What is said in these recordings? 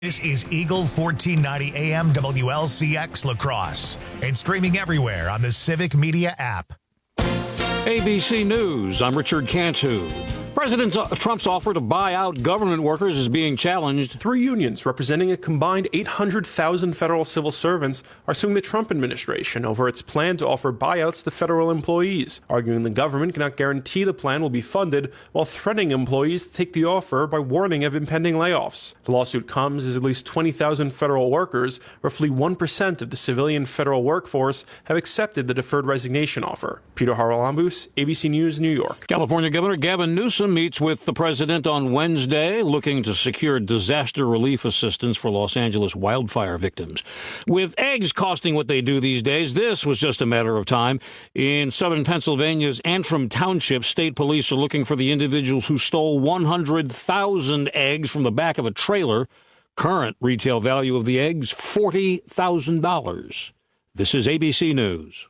This is Eagle 1490 AM WLCX La Crosse and streaming everywhere on the Civic Media app. ABC News, I'm Richard Cantu. President Trump's offer to buy out government workers is being challenged. 3 unions representing a combined 800,000 federal civil servants are suing the Trump administration over its plan to offer buyouts to federal employees, arguing the government cannot guarantee the plan will be funded while threatening employees to take the offer by warning of impending layoffs. The lawsuit comes as at least 20,000 federal workers, roughly 1% of the civilian federal workforce, have accepted the deferred resignation offer. Peter Haralambous, ABC News, New York. California Governor Gavin Newsom meets with the president on Wednesday, looking to secure disaster relief assistance for Los Angeles wildfire victims. With eggs costing what they do these days, this was just a matter of time. In southern Pennsylvania's Antrim Township, state police are looking for the individuals who stole 100,000 eggs from the back of a trailer. Current retail value of the eggs, $40,000. This is ABC News.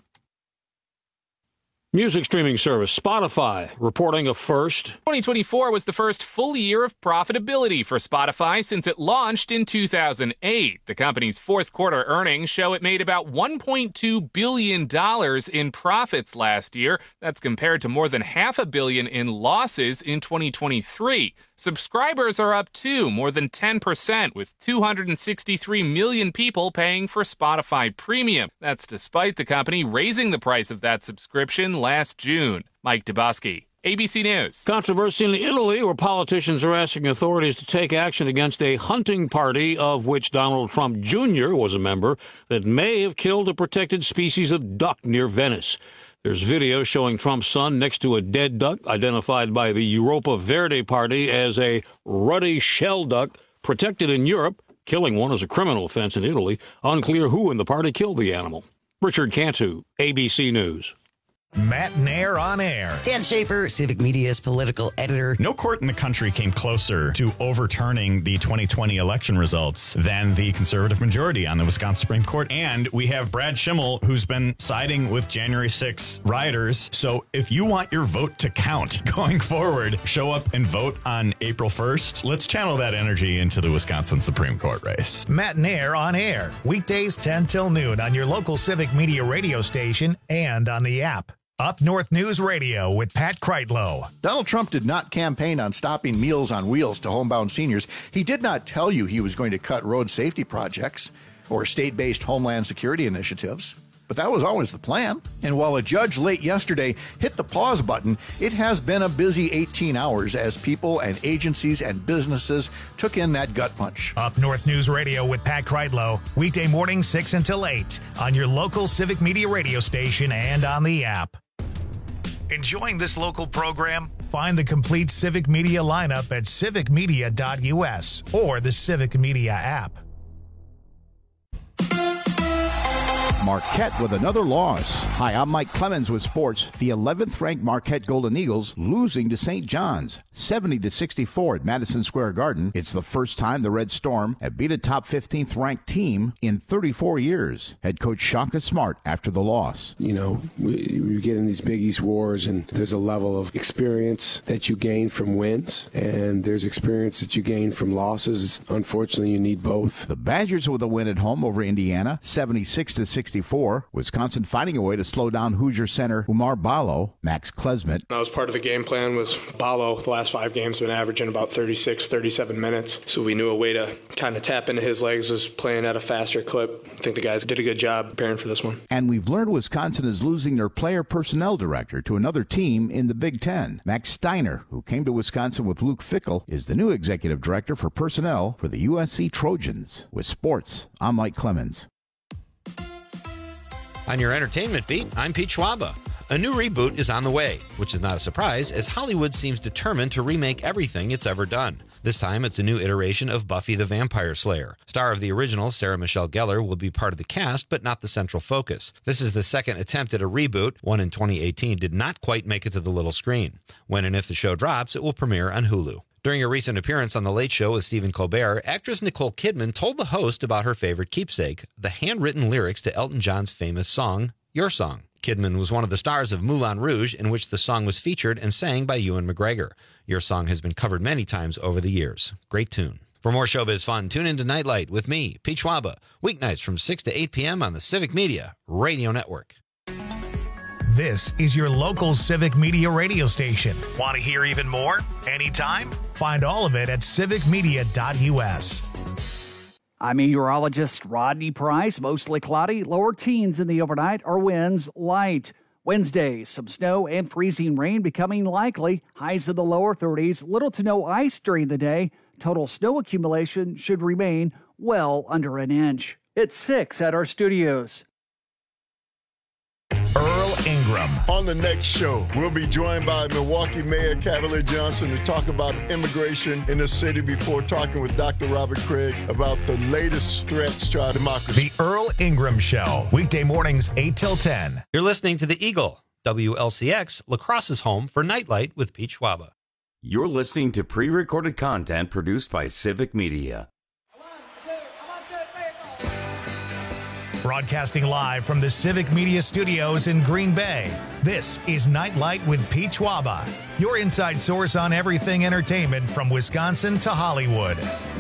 Music streaming service Spotify reporting a first. 2024 was the first full year of profitability for Spotify since it launched in 2008. The company's fourth quarter earnings show it made about $1.2 billion in profits last year. That's compared to more than $500 million in losses in 2023. Subscribers are up too, more than 10%, with 263 million people paying for Spotify Premium. That's despite the company raising the price of that subscription last June. Mike Dubosky, ABC News. Controversy in Italy, where politicians are asking authorities to take action against a hunting party of which Donald Trump Jr. was a member that may have killed a protected species of duck near Venice. There's video showing Trump's son next to a dead duck, identified by the Europa Verde Party as a ruddy shell duck, protected in Europe. Killing one is a criminal offense in Italy. Unclear who in the party killed the animal. Richard Cantu, ABC News. Matt Nair on air. Dan Schaefer, Civic Media's political editor. No court in the country came closer to overturning the 2020 election results than the conservative majority on the Wisconsin Supreme Court. And we have Brad Schimmel, who's been siding with January 6 rioters. So if you want your vote to count going forward, show up and vote on April 1st. Let's channel that energy into the Wisconsin Supreme Court race. Matt Nair on air. Weekdays 10 till noon on your local Civic Media radio station and on the app. Up North News Radio with Pat Kreitlow. Donald Trump did not campaign on stopping Meals on Wheels to homebound seniors. He did not tell you he was going to cut road safety projects or state-based homeland security initiatives. But that was always the plan. And while a judge late yesterday hit the pause button, it has been a busy 18 hours as people and agencies and businesses took in that gut punch. Up North News Radio with Pat Kreitlow. Weekday morning 6 until 8 on your local Civic Media radio station and on the app. Enjoying this local program? Find the complete Civic Media lineup at civicmedia.us or the Civic Media app. Marquette with another loss. Hi, I'm Mike Clemens with sports. The 11th-ranked Marquette Golden Eagles losing to St. John's, 70-64 at Madison Square Garden. It's the first time the Red Storm have beat a top 15th-ranked team in 34 years. Head coach Shaka Smart after the loss. You know, we get in these Big East wars, and there's a level of experience that you gain from wins, and there's experience that you gain from losses. Unfortunately, you need both. The Badgers with a win at home over Indiana, 76-64. Wisconsin finding a way to slow down Hoosier center Umar Ballo. Max Klesmet. That was part of the game plan. Was Ballo the last 5 games been averaging about 36, 37 minutes. So we knew a way to kind of tap into his legs was playing at a faster clip. I think the guys did a good job preparing for this one. And we've learned Wisconsin is losing their player personnel director to another team in the Big Ten. Max Steiner, who came to Wisconsin with Luke Fickell, is the new executive director for personnel for the USC Trojans. With sports, I'm Mike Clemens. On your entertainment beat, I'm Pete Schwaba. A new reboot is on the way, which is not a surprise as Hollywood seems determined to remake everything it's ever done. This time, it's a new iteration of Buffy the Vampire Slayer. Star of the original, Sarah Michelle Gellar, will be part of the cast, but not the central focus. This is the second attempt at a reboot. One in 2018 did not quite make it to the little screen. When and if the show drops, it will premiere on Hulu. During a recent appearance on The Late Show with Stephen Colbert, actress Nicole Kidman told the host about her favorite keepsake, the handwritten lyrics to Elton John's famous song, Your Song. Kidman was one of the stars of Moulin Rouge, in which the song was featured and sang by Ewan McGregor. Your Song has been covered many times over the years. Great tune. For more showbiz fun, tune into Nightlight with me, Pete Schwaba, weeknights from 6 to 8 p.m. on the Civic Media Radio Network. This is your local Civic Media radio station. Want to hear even more? Anytime? Find all of it at civicmedia.us. I'm meteorologist Rodney Price. Mostly cloudy, lower teens in the overnight, or winds light. Wednesday, some snow and freezing rain becoming likely. Highs in the lower 30s, little to no ice during the day. Total snow accumulation should remain well under an inch. It's 6 at our studios. Earl Ingram. On the next show, we'll be joined by Milwaukee Mayor Cavalier Johnson to talk about immigration in the city before talking with Dr. Robert Craig about the latest threats to our democracy. The Earl Ingram Show, weekday mornings 8 till 10. You're listening to The Eagle, WLCX, La Crosse's home for Nightlight with Pete Schwaba. You're listening to pre-recorded content produced by Civic Media. Broadcasting live from the Civic Media Studios in Green Bay, this is Nightlight with Pete Schwaba, your inside source on everything entertainment from Wisconsin to Hollywood.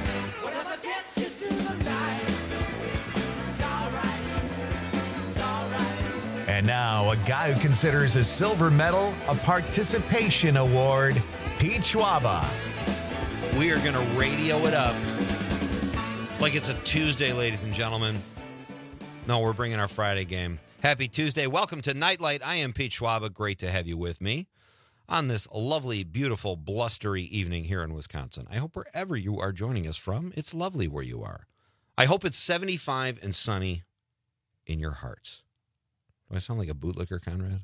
And now, a guy who considers a silver medal a participation award, Pete Schwaba. We are going to radio it up like it's a Tuesday, ladies and gentlemen. No, we're bringing our Friday game. Happy Tuesday. Welcome to Nightlight. I am Pete Schwaba. Great to have you with me on this lovely, beautiful, blustery evening here in Wisconsin. I hope wherever you are joining us from, it's lovely where you are. I hope it's 75 and sunny in your hearts. Do I sound like a bootlicker, Conrad?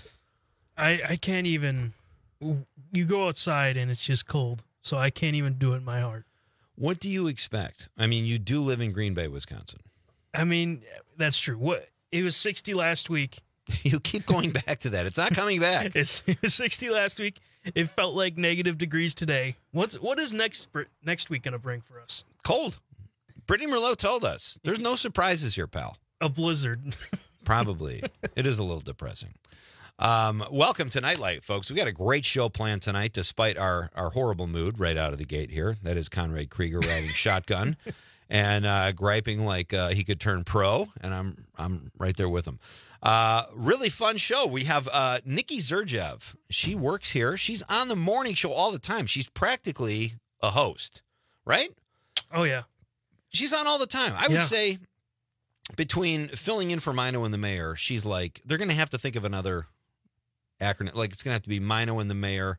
I can't even. You go outside and it's just cold, so I can't even do it in my heart. What do you expect? I mean, you do live in Green Bay, Wisconsin. I mean, that's true. It was 60 last week. You keep going back to that. It's not coming back. It was 60 last week. It felt like negative degrees today. What is next week going to bring for us? Cold. Brittany Merlot told us. There's no surprises here, pal. A blizzard. Probably. It is a little depressing. Welcome to Nightlight, folks. We got a great show planned tonight, despite our horrible mood right out of the gate here. That is Conrad Krieger riding shotgun and griping like he could turn pro, and I'm right there with him. Really fun show. We have Nikki Zerjev. She works here. She's on the morning show all the time. She's practically a host, right? Oh, yeah. She's on all the time. I would say between filling in for Mino and the mayor, she's like, they're going to have to think of another acronym. Like, it's going to have to be Mino and the mayor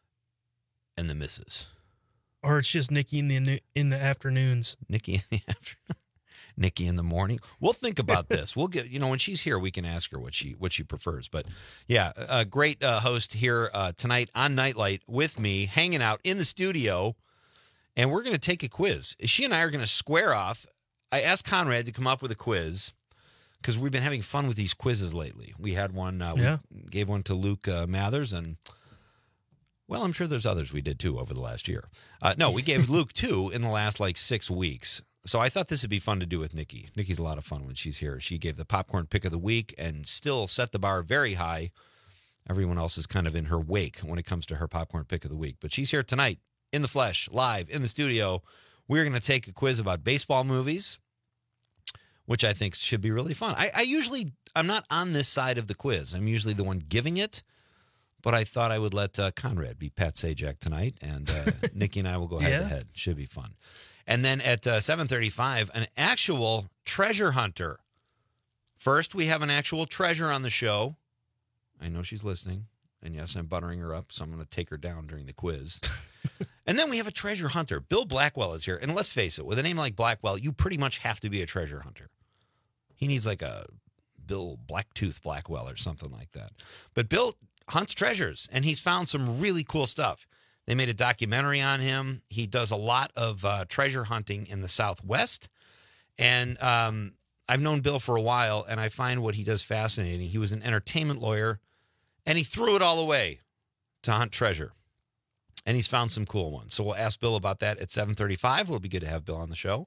and the missus. Or it's just Nikki in the afternoons. Nikki in the afternoon. Nikki in the morning. We'll think about this. We'll get, when she's here, we can ask her what she prefers. But yeah, a great host here tonight on Nightlight with me, hanging out in the studio, and we're going to take a quiz. She and I are going to square off. I asked Conrad to come up with a quiz because we've been having fun with these quizzes lately. We had one. We gave one to Luke Mathers, and well, I'm sure there's others we did too over the last year. No, we gave Luke 2 in the last 6 weeks. So I thought this would be fun to do with Nikki. Nikki's a lot of fun when she's here. She gave the popcorn pick of the week and still set the bar very high. Everyone else is kind of in her wake when it comes to her popcorn pick of the week. But she's here tonight in the flesh, live in the studio. We're going to take a quiz about baseball movies, which I think should be really fun. I'm not on this side of the quiz. I'm usually the one giving it. But I thought I would let Conrad be Pat Sajak tonight, and Nikki and I will go head-to-head. Should be fun. And then at 7:35, an actual treasure hunter. First, we have an actual treasure on the show. I know she's listening, and yes, I'm buttering her up, so I'm going to take her down during the quiz. And then we have a treasure hunter. Bill Blackwell is here, and let's face it, with a name like Blackwell, you pretty much have to be a treasure hunter. He needs like a Bill Blacktooth Blackwell or something like that. But Bill hunts treasures, and he's found some really cool stuff. They made a documentary on him. He does a lot of treasure hunting in the Southwest, and I've known Bill for a while, and I find what he does fascinating. He was an entertainment lawyer, and he threw it all away to hunt treasure, and he's found some cool ones. So we'll ask Bill about that at 7:35. It'll be good to have Bill on the show.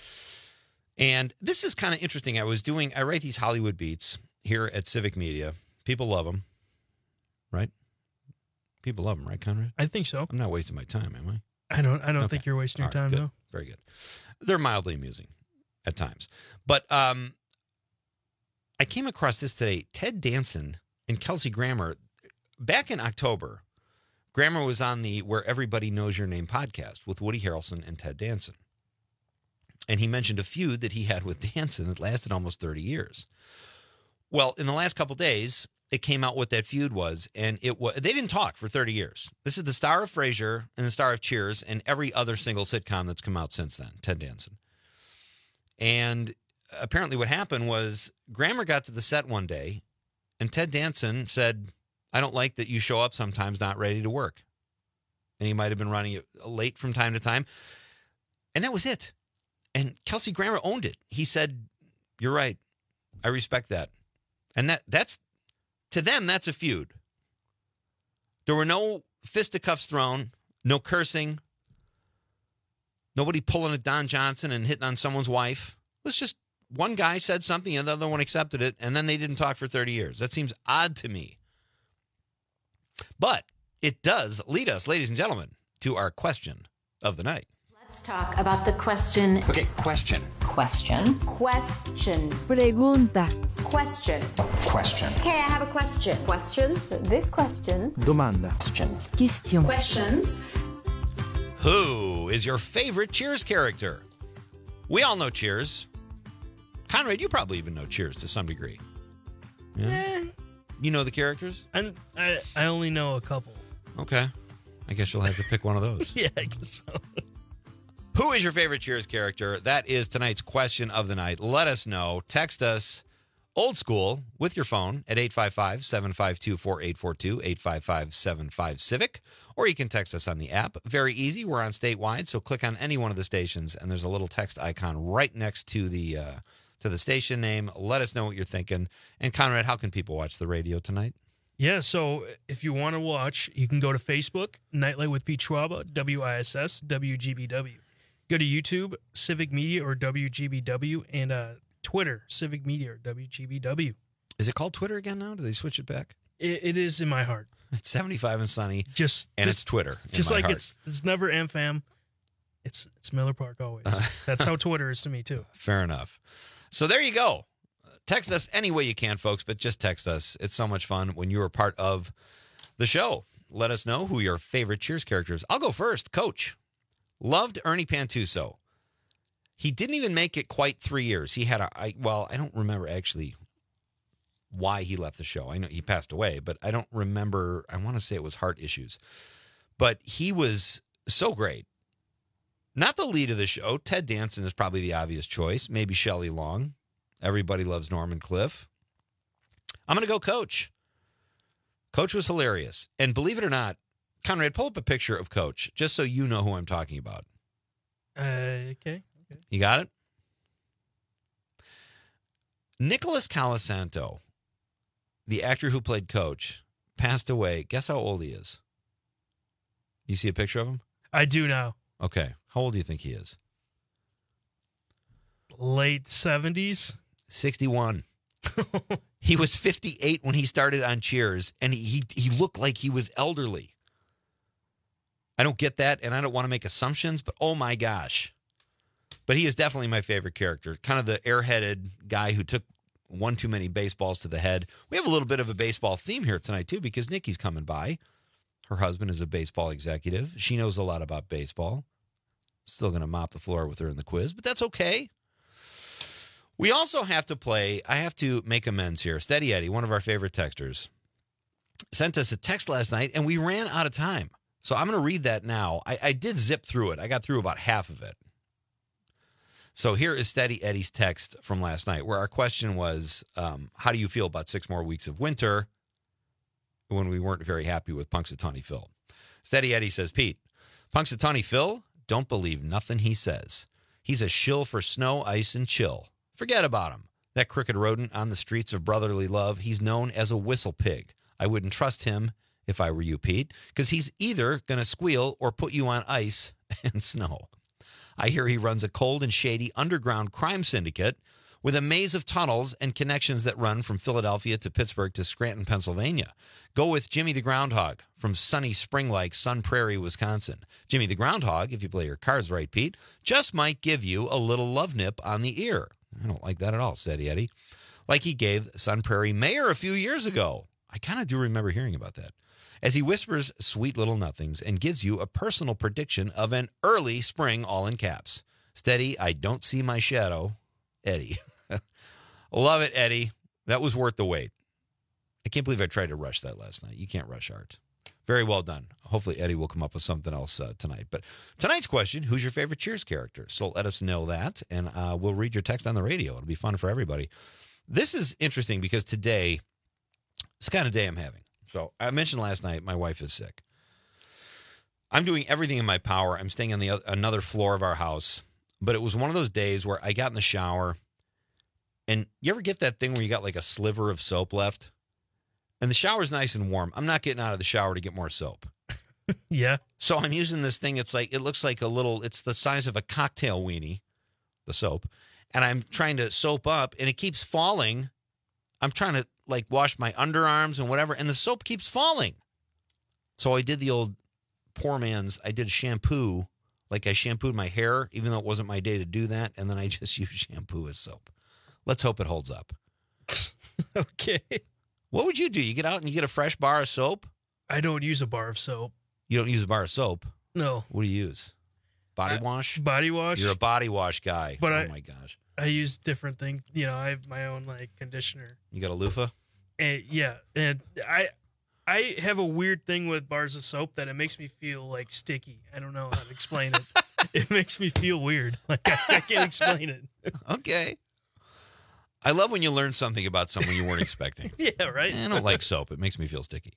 And this is kind of interesting. I write these Hollywood beats here at Civic Media. People love them. Right? People love them, right, Conrad? I think so. I'm not wasting my time, am I? I don't think you're wasting your time, good. no. Very good. They're mildly amusing at times. But I came across this today. Ted Danson and Kelsey Grammer, back in October, Grammer was on the Where Everybody Knows Your Name podcast with Woody Harrelson and Ted Danson. And he mentioned a feud that he had with Danson that lasted almost 30 years. Well, in the last couple days, it came out what that feud was, and they didn't talk for 30 years. This is the star of Frasier and the star of Cheers and every other single sitcom that's come out since then, Ted Danson. And apparently what happened was Grammer got to the set one day, and Ted Danson said, I don't like that you show up sometimes not ready to work. And he might have been running it late from time to time. And that was it. And Kelsey Grammer owned it. He said, you're right. I respect that. And that's to them, that's a feud. There were no fisticuffs thrown, no cursing, nobody pulling a Don Johnson and hitting on someone's wife. It was just one guy said something and the other one accepted it, and then they didn't talk for 30 years. That seems odd to me. But it does lead us, ladies and gentlemen, to our question of the night. Let's talk about the question. Okay, question. Question. Question. Pregunta. Question. Question. Okay, I have a question. Questions? This question. Domanda. Question. Questions. Who is your favorite Cheers character? We all know Cheers. Conrad, you probably even know Cheers to some degree. Yeah? You know the characters? And I only know a couple. Okay. I guess you'll have to pick one of those. Yeah, I guess so. Who is your favorite Cheers character? That is tonight's question of the night. Let us know. Text us old school with your phone at 855-752-4842, 855-75-CIVIC, or you can text us on the app. Very easy. We're on statewide, so click on any one of the stations, and there's a little text icon right next to the station name. Let us know what you're thinking. And Conrad, how can people watch the radio tonight? Yeah, so if you want to watch, you can go to Facebook, Nightlight with Pete Schwaba, WISS, WGBW. Go to YouTube, Civic Media or WGBW, and Twitter, Civic Media or WGBW. Is it called Twitter again now? Do they switch it back? It is in my heart. It's 75 and Sunny, it's Twitter. Just like heart. it's never AmFam. It's Miller Park always. That's how Twitter is to me, too. Fair enough. So there you go. Text us any way you can, folks, but just text us. It's so much fun when you're a part of the show. Let us know who your favorite Cheers character is. I'll go first. Coach. Loved Ernie Pantuso. He didn't even make it quite 3 years. He had I don't remember actually why he left the show. I know he passed away, but I don't remember. I want to say it was heart issues. But he was so great. Not the lead of the show. Ted Danson is probably the obvious choice. Maybe Shelley Long. Everybody loves Norman Cliff. I'm going to go Coach. Coach was hilarious. And believe it or not, Conrad, pull up a picture of Coach, just so you know who I'm talking about. Okay. You got it? Nicholas Colasanto, the actor who played Coach, passed away. Guess how old he is? You see a picture of him? I do now. Okay. How old do you think he is? Late 70s? 61. He was 58 when he started on Cheers, and he looked like he was elderly. I don't get that, and I don't want to make assumptions, but oh my gosh. But he is definitely my favorite character, kind of the airheaded guy who took one too many baseballs to the head. We have a little bit of a baseball theme here tonight, too, because Nikki's coming by. Her husband is a baseball executive. She knows a lot about baseball. Still going to mop the floor with her in the quiz, but that's okay. We also have to play, I have to make amends here. Steady Eddie, one of our favorite texters, sent us a text last night, and we ran out of time. So I'm going to read that now. I did zip through it. I got through about half of it. So here is Steady Eddie's text from last night, where our question was, how do you feel about 6 more weeks of winter, when we weren't very happy with Punxsutawney Phil? Steady Eddie says, Pete, Punxsutawney Phil, don't believe nothing he says. He's a shill for snow, ice, and chill. Forget about him. That crooked rodent on the streets of brotherly love, he's known as a whistle pig. I wouldn't trust him if I were you, Pete, because he's either going to squeal or put you on ice and snow. I hear he runs a cold and shady underground crime syndicate with a maze of tunnels and connections that run from Philadelphia to Pittsburgh to Scranton, Pennsylvania. Go with Jimmy the Groundhog from sunny Spring-like Sun Prairie, Wisconsin. Jimmy the Groundhog, if you play your cards right, Pete, just might give you a little love nip on the ear. I don't like that at all, said Eddie. Like he gave Sun Prairie Mayor a few years ago. I kind of do remember hearing about that. As he whispers sweet little nothings and gives you a personal prediction of an early spring, all in caps. Steady, I don't see my shadow. Eddie. Love it, Eddie. That was worth the wait. I can't believe I tried to rush that last night. You can't rush art. Very well done. Hopefully Eddie will come up with something else tonight. But tonight's question, who's your favorite Cheers character? So let us know that, and we'll read your text on the radio. It'll be fun for everybody. This is interesting because today, it's the kind of day I'm having. So I mentioned last night my wife is sick. I'm doing everything in my power. I'm staying on another floor of our house. But it was one of those days where I got in the shower, and you ever get that thing where you got like a sliver of soap left? And the shower's nice and warm. I'm not getting out of the shower to get more soap. Yeah. So I'm using this thing. It looks like it's the size of a cocktail weenie, the soap. And I'm trying to soap up, and it keeps falling. I'm trying to like wash my underarms and whatever, and the soap keeps falling. So I did the old poor man's, I did shampoo. Like I shampooed my hair, even though it wasn't my day to do that, and then I just used shampoo as soap. Let's hope it holds up. Okay. What would you do? You get out and you get a fresh bar of soap? I don't use a bar of soap. You don't use a bar of soap? No. What do you use? Body wash? Body wash. You're a body wash guy. But oh, my gosh. I use different things. You know, I have my own, like, conditioner. You got a loofah? And, yeah. And I have a weird thing with bars of soap that it makes me feel, like, sticky. I don't know how to explain it. It makes me feel weird. Like, I can't explain it. Okay. I love when you learn something about someone you weren't expecting. Yeah, right? I don't like soap. It makes me feel sticky.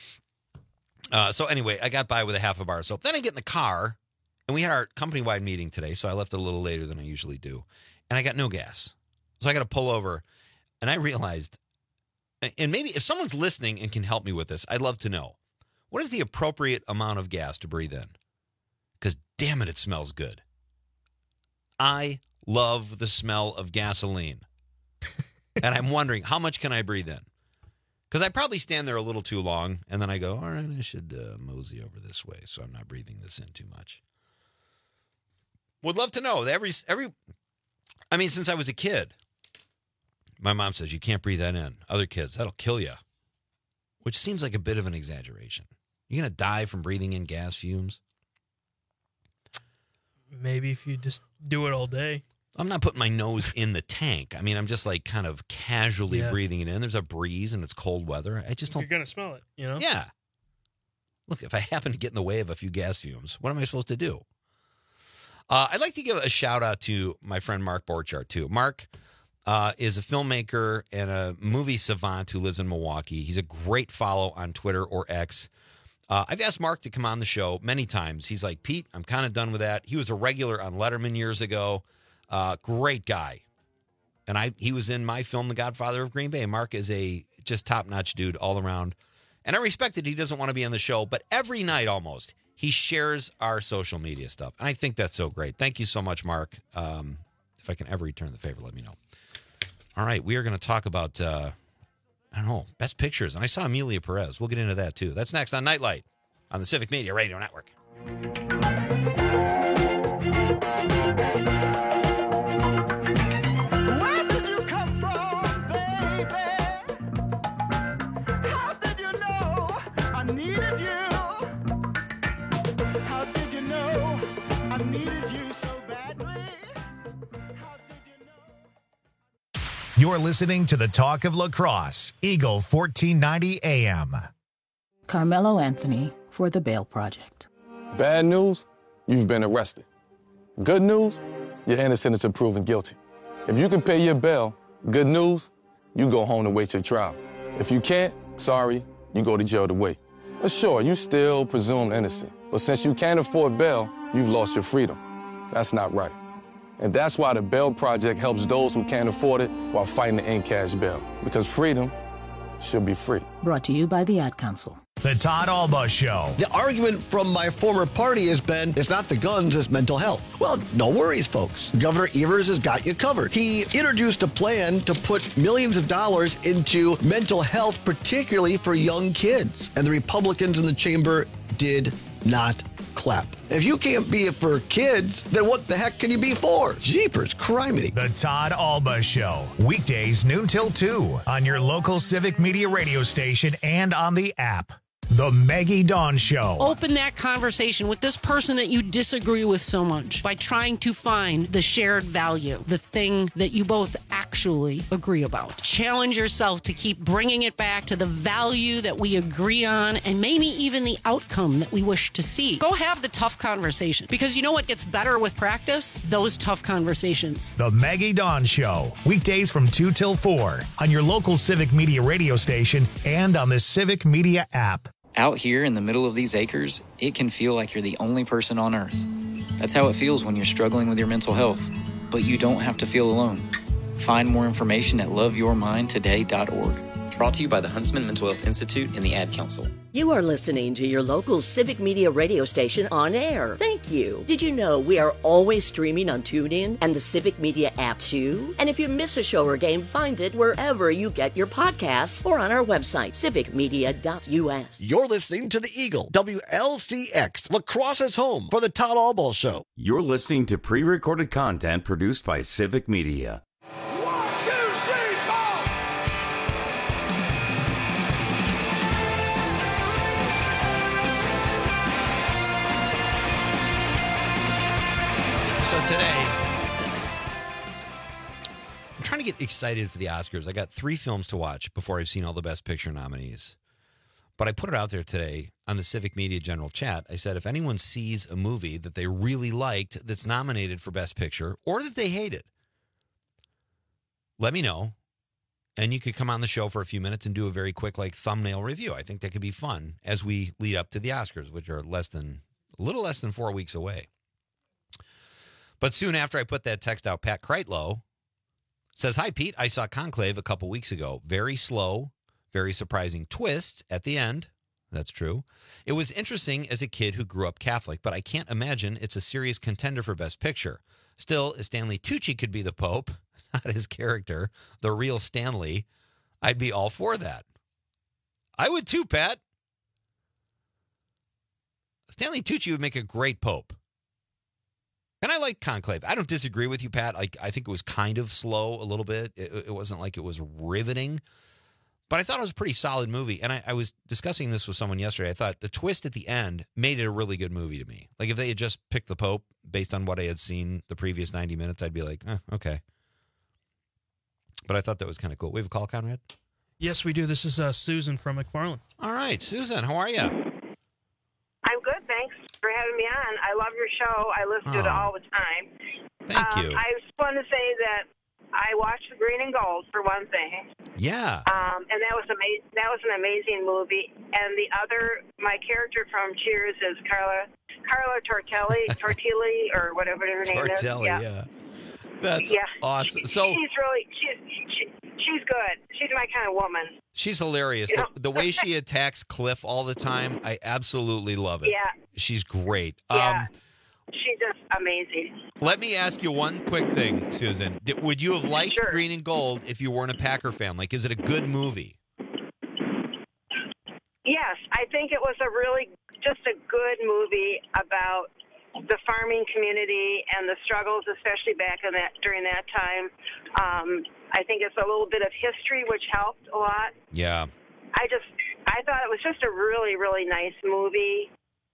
So anyway, I got by with a half a bar of soap. Then I get in the car, and we had our company-wide meeting today, so I left it a little later than I usually do. And I got no gas. So I got to pull over. And I realized, and maybe if someone's listening and can help me with this, I'd love to know, what is the appropriate amount of gas to breathe in? Because damn it smells good. I love the smell of gasoline. And I'm wondering, how much can I breathe in? Because I probably stand there a little too long, and then I go, all right, I should mosey over this way so I'm not breathing this in too much. Would love to know. Since I was a kid, my mom says, you can't breathe that in. Other kids, that'll kill you. Which seems like a bit of an exaggeration. You're going to die from breathing in gas fumes? Maybe if you just do it all day. I'm not putting my nose in the tank. I mean, I'm just like kind of casually breathing it in. There's a breeze and it's cold weather. I just don't. You're going to smell it, you know? Yeah. Look, if I happen to get in the way of a few gas fumes, what am I supposed to do? I'd like to give a shout out to my friend Mark Borchardt, too. Mark is a filmmaker and a movie savant who lives in Milwaukee. He's a great follow on Twitter or X. I've asked Mark to come on the show many times. He's like, Pete, I'm kind of done with that. He was a regular on Letterman years ago. Great guy. And he was in my film, The Godfather of Green Bay. Mark is a just top-notch dude all around. And I respect that he doesn't want to be on the show, but every night almost, he shares our social media stuff. And I think that's so great. Thank you so much, Mark. If I can ever return the favor, let me know. All right, we are going to talk about, Best Pictures. And I saw Amelia Perez. We'll get into that, too. That's next on Nightlight on the Civic Media Radio Network. You're listening to the Talk of Lacrosse, Eagle 1490 AM. Carmelo Anthony for the Bail Project. Bad news, you've been arrested. Good news, you're innocent until proven guilty. If you can pay your bail, good news, you go home to wait your trial. If you can't, sorry, you go to jail to wait. But sure, you still presumed innocent. But since you can't afford bail, you've lost your freedom. That's not right. And that's why the Bail Project helps those who can't afford it while fighting to end cash bail. Because freedom should be free. Brought to you by the Ad Council. The Todd Alba Show. The argument from my former party has been, it's not the guns, it's mental health. Well, no worries, folks. Governor Evers has got you covered. He introduced a plan to put millions of dollars into mental health, particularly for young kids. And the Republicans in the chamber did not clap. If you can't be it for kids, then what the heck can you be for? Jeepers, criminy. The Todd Alba Show. Weekdays noon till 2 on your local Civic Media radio station and on the app. The Maggie Dawn Show. Open that conversation with this person that you disagree with so much by trying to find the shared value, the thing that you both actually agree about. Challenge yourself to keep bringing it back to the value that we agree on and maybe even the outcome that we wish to see. Go have the tough conversation, because you know what gets better with practice? Those tough conversations. The Maggie Dawn Show. Weekdays from 2 till 4 on your local Civic Media radio station and on the Civic Media app. Out here in the middle of these acres, it can feel like you're the only person on Earth. That's how it feels when you're struggling with your mental health. But you don't have to feel alone. Find more information at loveyourmindtoday.org. Brought to you by the Huntsman Mental Health Institute and the Ad Council. You are listening to your local Civic Media radio station on air. Thank you. Did you know we are always streaming on TuneIn and the Civic Media app too? And if you miss a show or game, find it wherever you get your podcasts or on our website, civicmedia.us. You're listening to the Eagle, WLCX, Lacrosse's home for the Todd Alba Show. You're listening to pre-recorded content produced by Civic Media. So today, I'm trying to get excited for the Oscars. I got 3 films to watch before I've seen all the Best Picture nominees. But I put it out there today on the Civic Media General Chat. I said, if anyone sees a movie that they really liked that's nominated for Best Picture or that they hated, let me know. And you could come on the show for a few minutes and do a very quick thumbnail review. I think that could be fun as we lead up to the Oscars, which are a little less than 4 weeks away. But soon after I put that text out, Pat Kreitlow says, "Hi, Pete. I saw Conclave a couple weeks ago. Very slow, very surprising twists at the end." That's true. "It was interesting as a kid who grew up Catholic, but I can't imagine it's a serious contender for Best Picture. Still, if Stanley Tucci could be the Pope, not his character, the real Stanley, I'd be all for that." I would too, Pat. Stanley Tucci would make a great Pope. And I like Conclave. I don't disagree with you, Pat. I think it was kind of slow a little bit. It wasn't like it was riveting. But I thought it was a pretty solid movie. And I was discussing this with someone yesterday. I thought the twist at the end made it a really good movie to me. Like if they had just picked the Pope based on what I had seen the previous 90 minutes, I'd be like, okay. But I thought that was kind of cool. We have a call, Conrad? Yes, we do. This is Susan from McFarland. All right. Susan, how are you? I'm good, thanks for having me on. I love your show. I listen to it all the time. Thank you. I just want to say that I watched Green and Gold for one thing. Yeah. And that was amazing. That was an amazing movie. And the other, my character from Cheers is Carla Tortelli, or whatever her name is. Tortelli, yeah. That's awesome. So she's good. She's my kind of woman. She's hilarious. The way she attacks Cliff all the time, I absolutely love it. Yeah. She's great. Yeah. She's just amazing. Let me ask you one quick thing, Susan. Would you have liked Green and Gold if you weren't a Packer fan? Like, is it a good movie? Yes, I think it was just a good movie about the farming community and the struggles, especially during that time. I think it's a little bit of history, which helped a lot. Yeah. I thought it was just a really, really nice movie.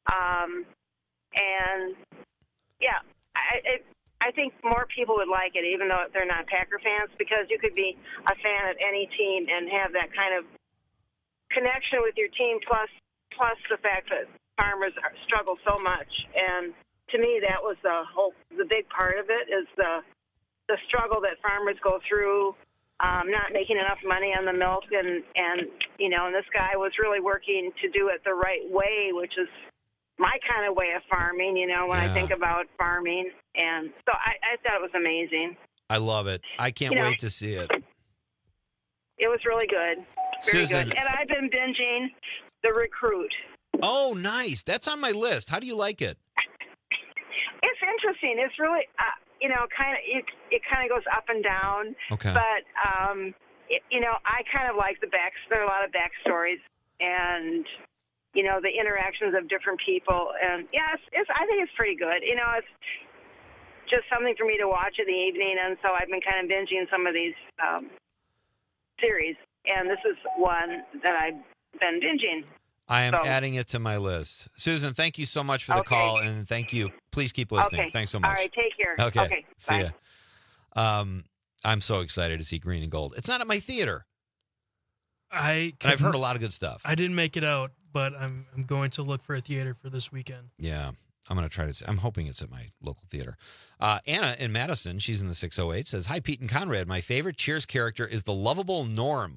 And yeah, I think more people would like it, even though they're not Packer fans, because you could be a fan of any team and have that kind of connection with your team, plus the fact that farmers struggle so much. And to me, that was the big part of it, is the struggle that farmers go through, not making enough money on the milk, and this guy was really working to do it the right way, which is my kind of way of farming, when I think about farming. And so I thought it was amazing. I love it. I can't wait to see it. It was really good. Very Susan. good. And I've been binging The Recruit. Oh, nice. That's on my list. How do you like it? It's interesting. It's really, it kind of goes up and down. Okay. But, I kind of like there are a lot of backstories and, the interactions of different people. And, yeah, I think it's pretty good. It's just something for me to watch in the evening. And so I've been kind of binging some of these series. And this is one that I've been binging. I am adding it to my list. Susan, thank you so much for the call, and thank you. Please keep listening. Okay. Thanks so much. All right, take care. Okay. See bye. ya. I'm so excited to see Green and Gold. It's not at my theater. I've heard a lot of good stuff. I didn't make it out, but I'm going to look for a theater for this weekend. Yeah, I'm going to try to see. I'm hoping it's at my local theater. Anna in Madison, she's in the 608, says, "Hi, Pete and Conrad. My favorite Cheers character is the lovable Norm."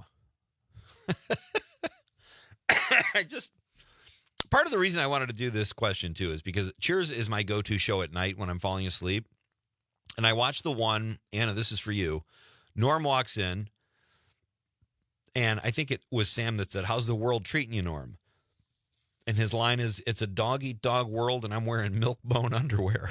Part of the reason I wanted to do this question, too, is because Cheers is my go-to show at night when I'm falling asleep. And I watched the one, Anna, this is for you. Norm walks in, and I think it was Sam that said, "How's the world treating you, Norm?" And his line is, "It's a dog-eat-dog world, and I'm wearing milk-bone underwear."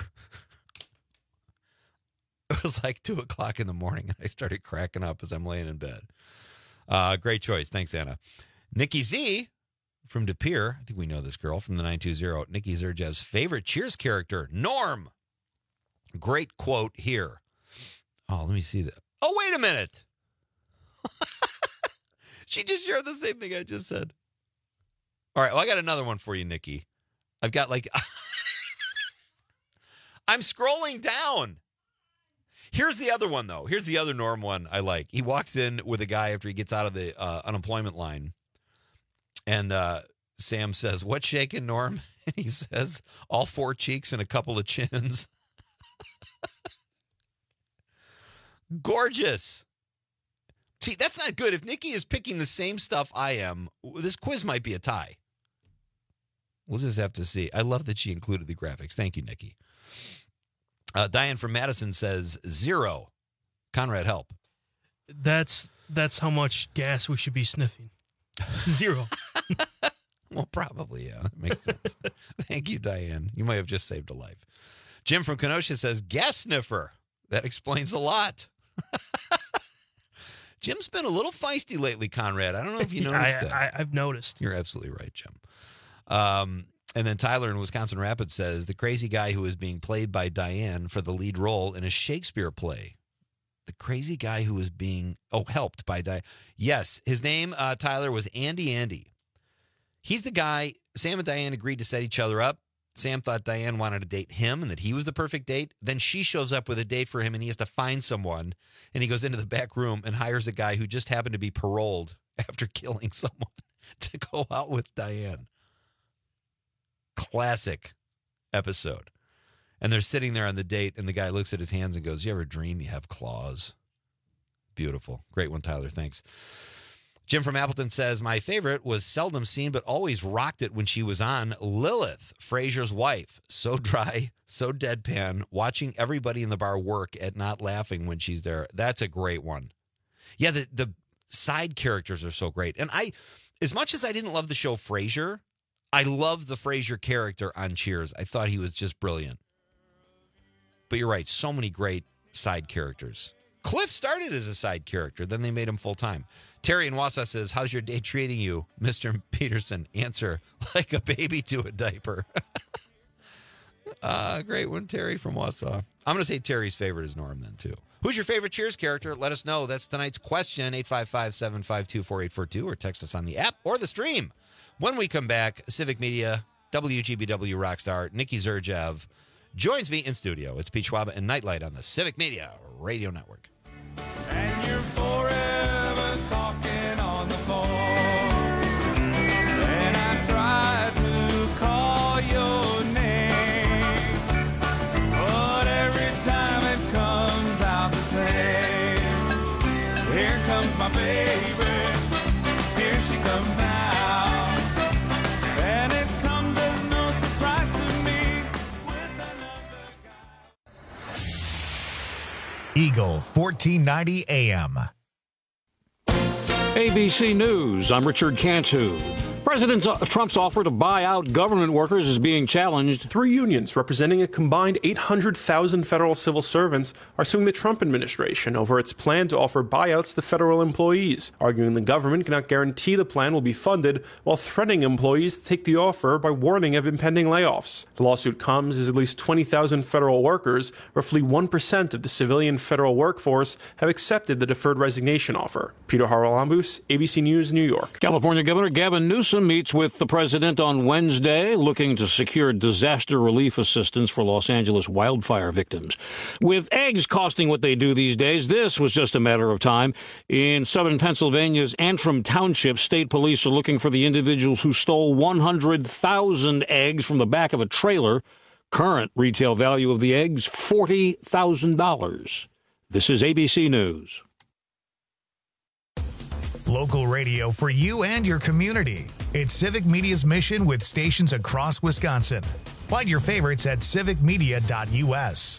It was like 2 o'clock in the morning, and I started cracking up as I'm laying in bed. Great choice. Thanks, Anna. Nikki Z from De Pere, I think we know this girl from the 920. Nikki Zerjev's favorite Cheers character, Norm. Great quote here. Oh, let me see that. Oh, wait a minute. She just shared the same thing I just said. All right, well, I got another one for you, Nikki. I've got I'm scrolling down. Here's the other one, though. Here's the other Norm one I like. He walks in with a guy after he gets out of the unemployment line. And Sam says, "What's shaking, Norm?" And he says, "All 4 cheeks and a couple of chins." Gorgeous. See, that's not good. If Nikki is picking the same stuff I am, this quiz might be a tie. We'll just have to see. I love that she included the graphics. Thank you, Nikki. Diane from Madison says 0. Conrad, help. That's how much gas we should be sniffing. 0. Well, probably, yeah. That makes sense. Thank you, Diane. You might have just saved a life. Jim from Kenosha says, "Gas sniffer." That explains a lot. Jim's been a little feisty lately, Conrad. I don't know if you noticed that. I've noticed. You're absolutely right, Jim. And then Tyler in Wisconsin Rapids says, "The crazy guy who is being played by Diane for the lead role in a Shakespeare play." The crazy guy who was being, helped by Diane. Yes, his name, Tyler, was Andy. He's the guy, Sam and Diane agreed to set each other up. Sam thought Diane wanted to date him and that he was the perfect date. Then she shows up with a date for him and he has to find someone. And he goes into the back room and hires a guy who just happened to be paroled after killing someone to go out with Diane. Classic episode. And they're sitting there on the date, and the guy looks at his hands and goes, "You ever dream you have claws?" Beautiful. Great one, Tyler. Thanks. Jim from Appleton says, "My favorite was seldom seen but always rocked it when she was on, Lilith, Frasier's wife. So dry, so deadpan, watching everybody in the bar work at not laughing when she's there." That's a great one. Yeah, the side characters are so great. And as much as I didn't love the show Frasier, I love the Frasier character on Cheers. I thought he was just brilliant. But you're right, so many great side characters. Cliff started as a side character, then they made him full-time. Terry in Wausau says, "How's your day treating you, Mr. Peterson?" Answer, "Like a baby to a diaper." Great one, Terry from Wausau. I'm going to say Terry's favorite is Norm then, too. Who's your favorite Cheers character? Let us know. That's tonight's question, 855-752-4842, or text us on the app or the stream. When we come back, Civic Media, WGBW Rockstar, Nikki Zerjev joins me in studio. It's Pete Schwaba and Nightlight on the Civic Media Radio Network. And you're forever talking on the phone. And I try to call your name, but every time it comes out the same. Here comes my baby, here she comes now. And it comes as no surprise to me with another guy. Eagle 1490 AM. ABC News, I'm Richard Cantu. President Trump's offer to buy out government workers is being challenged. 3 unions representing a combined 800,000 federal civil servants are suing the Trump administration over its plan to offer buyouts to federal employees, arguing the government cannot guarantee the plan will be funded while threatening employees to take the offer by warning of impending layoffs. The lawsuit comes as at least 20,000 federal workers, roughly 1% of the civilian federal workforce, have accepted the deferred resignation offer. Peter Haralambous, ABC News, New York. California Governor Gavin Newsom meets with the president on Wednesday, looking to secure disaster relief assistance for Los Angeles wildfire victims. With eggs costing what they do these days, this was just a matter of time. In southern Pennsylvania's Antrim Township, state police are looking for the individuals who stole 100,000 eggs from the back of a trailer. Current retail value of the eggs, $40,000. This is ABC News. Local radio for you and your community. It's Civic Media's mission with stations across Wisconsin. Find your favorites at civicmedia.us.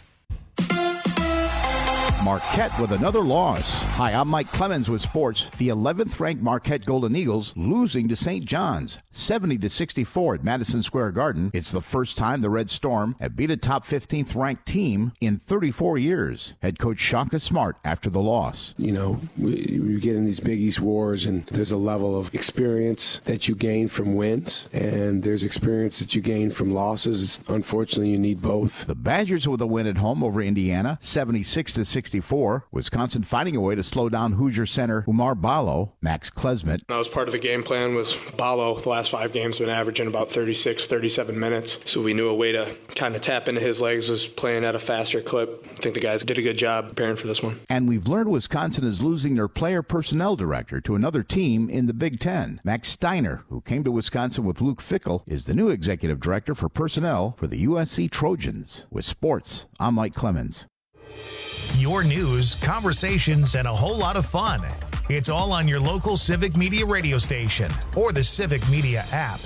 Marquette with another loss. Hi, I'm Mike Clemens with sports. The 11th ranked Marquette Golden Eagles losing to St. John's 70-64 at Madison Square Garden. It's the first time the Red Storm have beat a top 15th ranked team in 34 years. Head coach Shaka Smart after the loss. You know, you get in these Big East wars, and there's a level of experience that you gain from wins, and there's experience that you gain from losses. Unfortunately, you need both. The Badgers with a win at home over Indiana, 76-64. Wisconsin finding a way to slow down Hoosier center Umar Ballo. Max Klesmet. That was part of the game plan. Was Ballo the last 5 games been averaging about 36, 37 minutes. So we knew a way to kind of tap into his legs was playing at a faster clip. I think the guys did a good job preparing for this one. And we've learned Wisconsin is losing their player personnel director to another team in the Big Ten. Max Steiner, who came to Wisconsin with Luke Fickell, is the new executive director for personnel for the USC Trojans. With sports, I'm Mike Clemens. Your news, conversations, and a whole lot of fun. It's all on your local Civic Media radio station or the Civic Media app.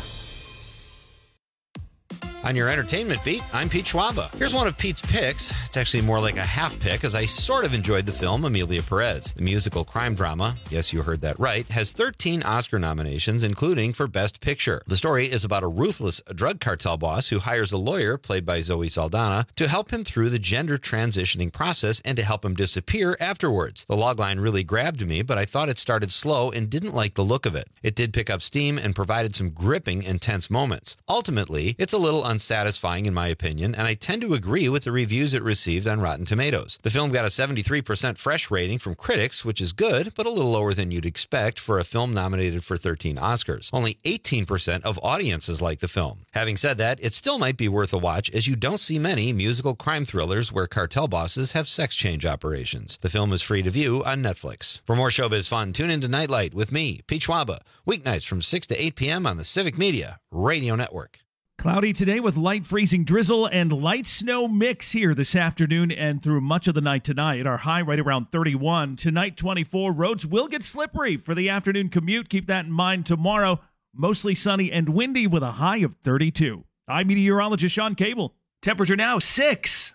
On your entertainment beat, I'm Pete Schwaba. Here's one of Pete's picks. It's actually more like a half pick, as I sort of enjoyed the film Amelia Perez. The musical crime drama, yes, you heard that right, has 13 Oscar nominations, including for Best Picture. The story is about a ruthless drug cartel boss who hires a lawyer, played by Zoe Saldana, to help him through the gender transitioning process and to help him disappear afterwards. The logline really grabbed me, but I thought it started slow and didn't like the look of it. It did pick up steam and provided some gripping, intense moments. Ultimately, it's a little unsatisfying in my opinion, and I tend to agree with the reviews it received on Rotten Tomatoes. The film got a 73% fresh rating from critics, which is good, but a little lower than you'd expect for a film nominated for 13 Oscars. Only 18% of audiences like the film. Having said that, it still might be worth a watch, as you don't see many musical crime thrillers where cartel bosses have sex change operations. The film is free to view on Netflix. For more showbiz fun, tune into Nightlight with me, Pete Schwaba, weeknights from 6 to 8 p.m. on the Civic Media Radio Network. Cloudy today with light freezing drizzle and light snow mix here this afternoon and through much of the night tonight. Our high right around 31. Tonight, 24. Roads will get slippery for the afternoon commute. Keep that in mind tomorrow. Mostly sunny and windy with a high of 32. I'm meteorologist Sean Cable. Temperature now 6.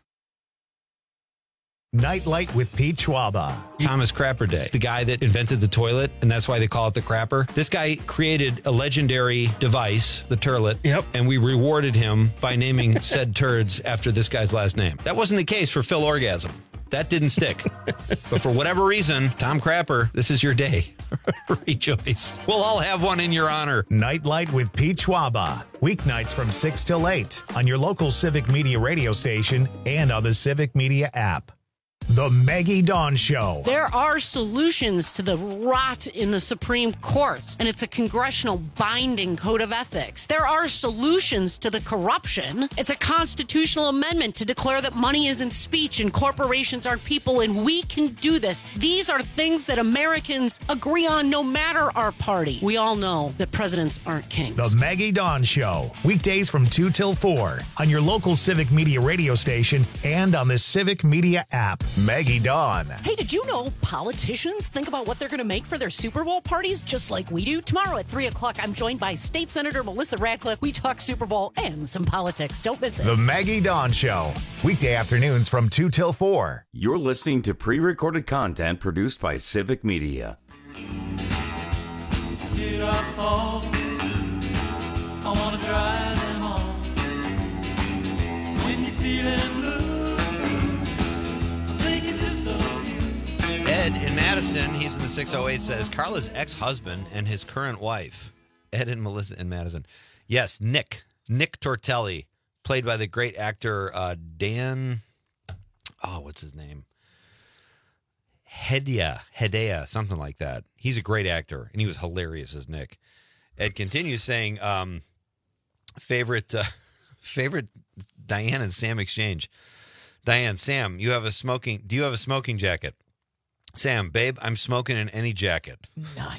Nightlight with Pete Schwaba. Thomas Crapper Day, the guy that invented the toilet, and that's why they call it the crapper. This guy created a legendary device, the turlet, and we rewarded him by naming said turds after this guy's last name. That wasn't the case for Phil Orgasm. That didn't stick. But for whatever reason, Tom Crapper, this is your day. Rejoice. We'll all have one in your honor. Nightlight with Pete Schwaba. Weeknights from 6 till 8 on your local Civic Media radio station and on the Civic Media app. The Maggie Dawn Show. There are solutions to the rot in the Supreme Court, and it's a congressional binding code of ethics. There are solutions to the corruption. It's a constitutional amendment to declare that money isn't speech and corporations aren't people, and we can do this. These are things that Americans agree on no matter our party. We all know that presidents aren't kings. The Maggie Dawn Show. Weekdays from 2 till 4 on your local Civic Media radio station and on the Civic Media app. Maggie Dawn. Hey, did you know politicians think about what they're going to make for their Super Bowl parties just like we do? Tomorrow at 3 o'clock, I'm joined by State Senator Melissa Radcliffe. We talk Super Bowl and some politics. Don't miss it. The Maggie Dawn Show. Weekday afternoons from 2 till 4. You're listening to pre-recorded content produced by Civic Media. Get up, all, I wanna dry them off. When you're feeling blue, thinking just of you. Ed in Madison, he's in the 608, says Carla's ex-husband and his current wife. Ed and Melissa in Madison. Yes, Nick Tortelli, played by the great actor Dan. Oh, what's his name? Hedaya, something like that. He's a great actor, and he was hilarious as Nick. Ed continues saying, favorite Diane and Sam exchange. Diane, Sam, do you have a smoking jacket? Sam, babe, I'm smoking in any jacket. Nice.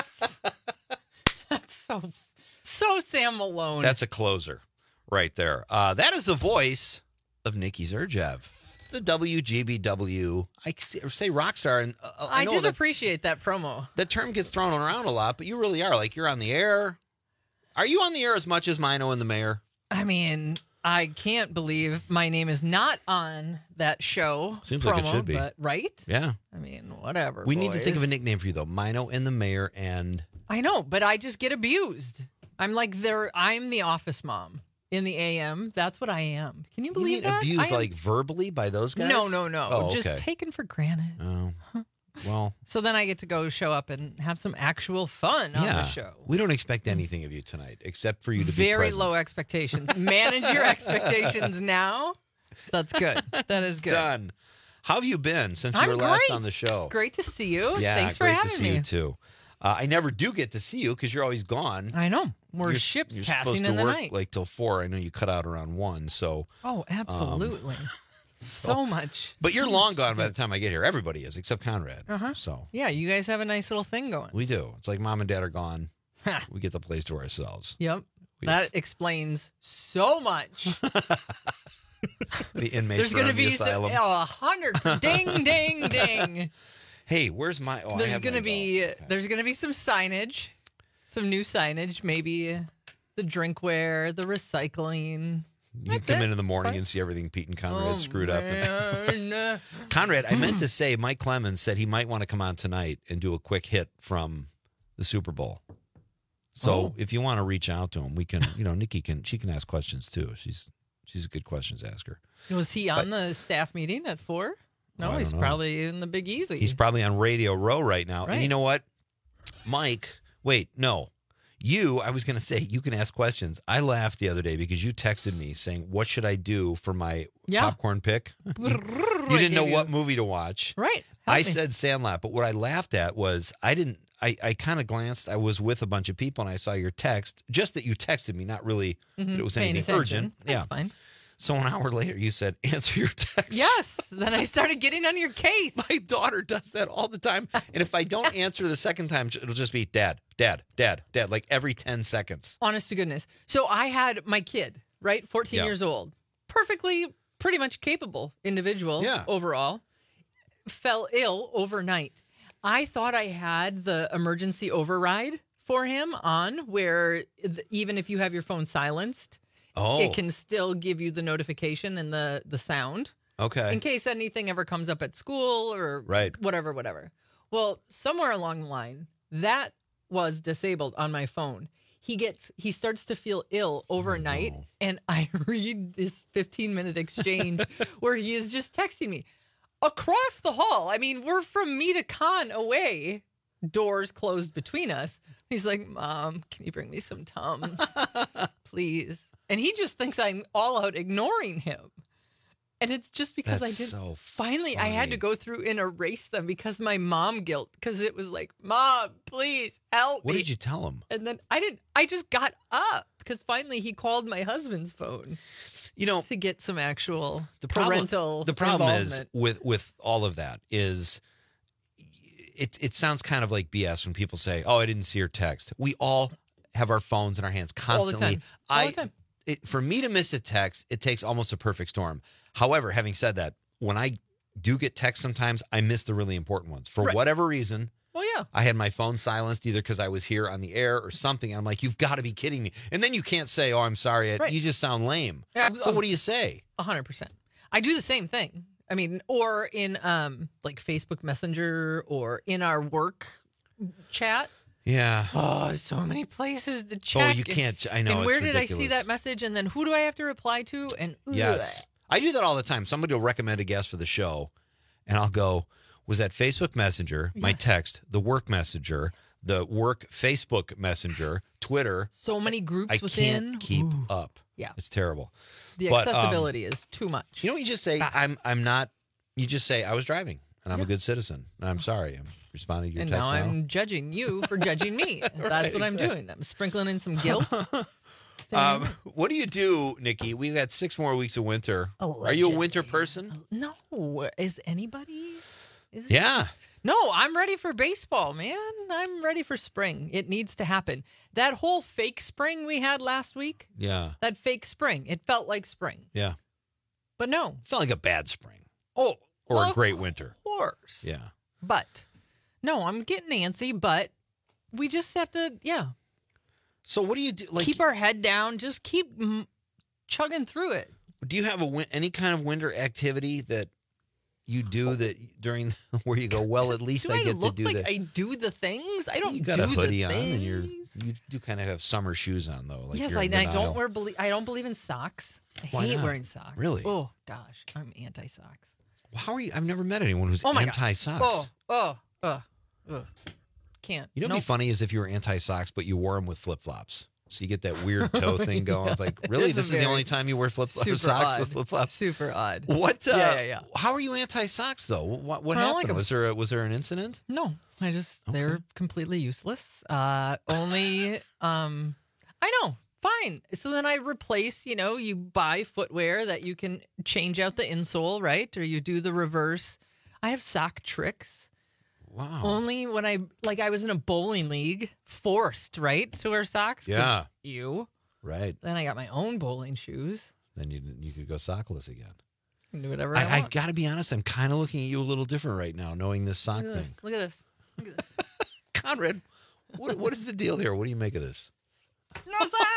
That's so Sam Malone. That's a closer right there. That is the voice of Nikki Zerjev, the WGBW. I say rock star, and I did appreciate that promo. The term gets thrown around a lot, but you really are. Like, you're on the air. Are you on the air as much as Mino and the Mayor? I mean, I can't believe my name is not on that show. Seems promo, like it should be. But, right? Yeah. I mean, whatever. We need to think of a nickname for you, though. Mino and the Mayor, and... I know, but I just get abused. I'm the office mom in the AM. That's what I am. Can you believe that? Abused, like, verbally by those guys? No. Oh, just okay. taken for granted. Oh, well. So then I get to go show up and have some actual fun on the show. We don't expect anything of you tonight, except for you to be very present. low expectations. Manage your expectations now. That's good. That is good. Done. How have you been since you were last on the show? Great to see you. Yeah, Thanks for great having to see me. you too. I never do get to see you because you're always gone. I know. We're You're ships supposed passing to in the work night. like till 4. I know you cut out around 1. So. Oh, absolutely. So much. But you're so long much gone to by do. the time I get here. Everybody is except Conrad. Uh-huh. So Yeah, you guys have a nice little thing going. we do. It's like mom and dad are gone. We get the place to ourselves. Yep. That explains so much. The inmates There's run going to the be asylum. 100. Ding, ding, ding. Hey, where's my? Oh, There's going to be some signage, some new signage. Maybe the drinkware, the recycling. You come in the morning and see everything Pete and Conrad screwed up. Conrad, I meant to say, Mike Clemens said he might want to come on tonight and do a quick hit from the Super Bowl. So if you want to reach out to him, we can. Nikki she can ask questions too. She's a good questions asker. Was he on the staff meeting at 4? No, he's probably in the Big Easy. He's probably on Radio Row right now. Right. And you know what, Mike? Wait, no. I was going to say, you can ask questions. I laughed the other day because you texted me saying, what should I do for my popcorn pick? You didn't know what movie to watch. Right. I said Sandlot, but what I laughed at was I kind of glanced. I was with a bunch of people, and I saw your text. Just that you texted me, not really that it was Paying anything attention. urgent. That's fine. So an hour later, you said, answer your text. Yes. Then I started getting on your case. My daughter does that all the time. And if I don't answer the second time, it'll just be dad, like every 10 seconds. Honest to goodness. So I had my kid, right? 14 years old. Perfectly, pretty much capable individual overall. Fell ill overnight. I thought I had the emergency override for him on where even if you have your phone silenced, it can still give you the notification and the sound. Okay. In case anything ever comes up at school or whatever. Well, somewhere along the line, that was disabled on my phone. He starts to feel ill overnight, and I read this 15-minute exchange where he is just texting me across the hall. I mean, we're from me to Con away, doors closed between us. He's like, Mom, can you bring me some Tums, please? And he just thinks I'm all out ignoring him. And it's just because That's I did. So finally, I had to go through and erase them because my mom guilt. Because it was like, Mom, please help me. What did you tell him? And then I just got up because finally he called my husband's phone. To get some actual parental The problem involvement. is with all of that is it sounds kind of like BS when people say, "Oh, I didn't see your text." We all have our phones in our hands constantly. All the time. For me to miss a text, it takes almost a perfect storm. However, having said that, when I do get texts sometimes, I miss the really important ones. For whatever reason, Well, yeah. I had my phone silenced either because I was here on the air or something. And I'm like, you've got to be kidding me. And then you can't say, oh, I'm sorry. Right. You just sound lame. So what do you say? 100%. I do the same thing. I mean, or in like Facebook Messenger or in our work chat. Yeah. Oh, so many places to check. Oh, you can't. I know. And where it's did ridiculous. I see that message? And then who do I have to reply to? And Yes. I do that all the time. Somebody will recommend a guest for the show, and I'll go, was that Facebook Messenger, my text, the work messenger, the work Facebook Messenger, Twitter. So many groups I within. can't keep up. Yeah. It's terrible. The But, accessibility is too much. You know what you just say? I'm not. You just say, I was driving, and I'm a good citizen. And I'm sorry. I'm responding to your And text now now. I'm judging you for judging me. That's what I'm doing. I'm sprinkling in some guilt. What do you do, Nikki? We've got 6 more weeks of winter. Are you a winter person? No. Is anybody? Yeah. No, I'm ready for baseball, man. I'm ready for spring. It needs to happen. That whole fake spring we had last week, Yeah. that fake spring, it felt like spring. Yeah. But no. It felt like a bad spring. Oh. Or well, a great winter. Of course. Yeah. But, no, I'm getting antsy, but we just have to, So what do you do? Like, keep our head down. Just keep chugging through it. do you have any kind of winter activity that you do that during where you go, well, at least Do I I get look to do like that? I do the things? I don't You got do a hoodie the on, things. and you do kind of have summer shoes on, though. Like Yes, you're I in denial. don't believe in socks. I Why hate not? wearing socks. Really? Oh gosh, I'm anti-socks. How are you? I've never met anyone who's Oh my anti-socks. God. Can't. You know what'd be funny is if you were anti-socks, but you wore them with flip-flops. So you get that weird toe thing going. It's like, really? This is the only time you wear socks with flip-flops? Super odd. What? Yeah. How are you anti-socks, though? What I don't happened? like 'em. Was there an incident? No, they're completely useless. Only, I know. Fine. So then I replace, you buy footwear that you can change out the insole, right? Or you do the reverse. I have sock tricks. Wow. Only when I was in a bowling league, forced, right, to wear socks. 'Cause Yeah. You. Right. Then I got my own bowling shoes. Then you could go sockless again. Can do whatever I I want. got to be honest, I'm kind of looking at you a little different right now, knowing this sock Look at thing. this. Look at this. Look at this. Conrad, what is the deal here? What do you make of this? No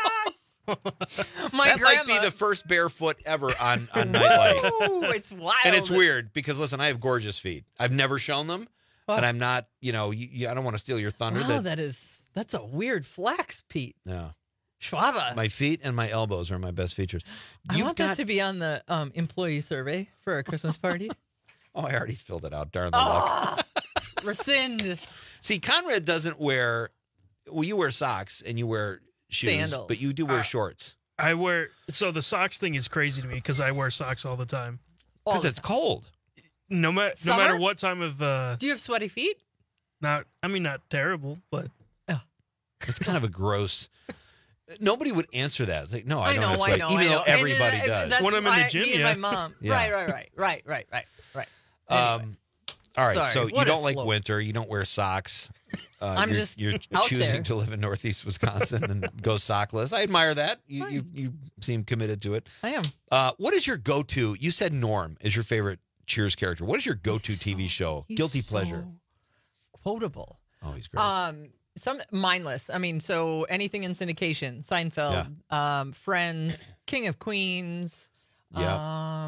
socks. My that grandma. might be the first barefoot ever on Nightlight. Ooh, it's wild. And it's weird because, listen, I have gorgeous feet. I've never shown them, Oh. and I'm not, I don't want to steal your thunder. Wow, that's a weird flex, Pete. Yeah. Schwaba. My feet and my elbows are my best features. I want that to be on the employee survey for our Christmas party. Oh, I already filled it out. Darn the luck. Rescind. See, Conrad doesn't wear, you wear socks and you wear shoes, Sandals. but you do wear shorts. So the socks thing is crazy to me because I wear socks all the time. Because it's cold. No matter what time of. Do you have sweaty feet? Not terrible, but. It's kind of a gross. Nobody would answer that. It's like, no, I don't have I sweat, know, even I know. though everybody And does. that's When I'm in the why gym, me and yeah. my mom. Yeah. Right. Anyway. All right, Sorry, so what you a don't like slope. winter. You don't wear socks. I'm you're, just you're out choosing there. to live in Northeast Wisconsin and go sockless. I admire that. You seem committed to it. I am. What is your go-to? You said Norm is your favorite Cheers character. What is your go-to TV show? Guilty pleasure. Quotable. Oh, he's great. Some mindless. I mean, so anything in syndication, Seinfeld, Friends, King of Queens. Yeah.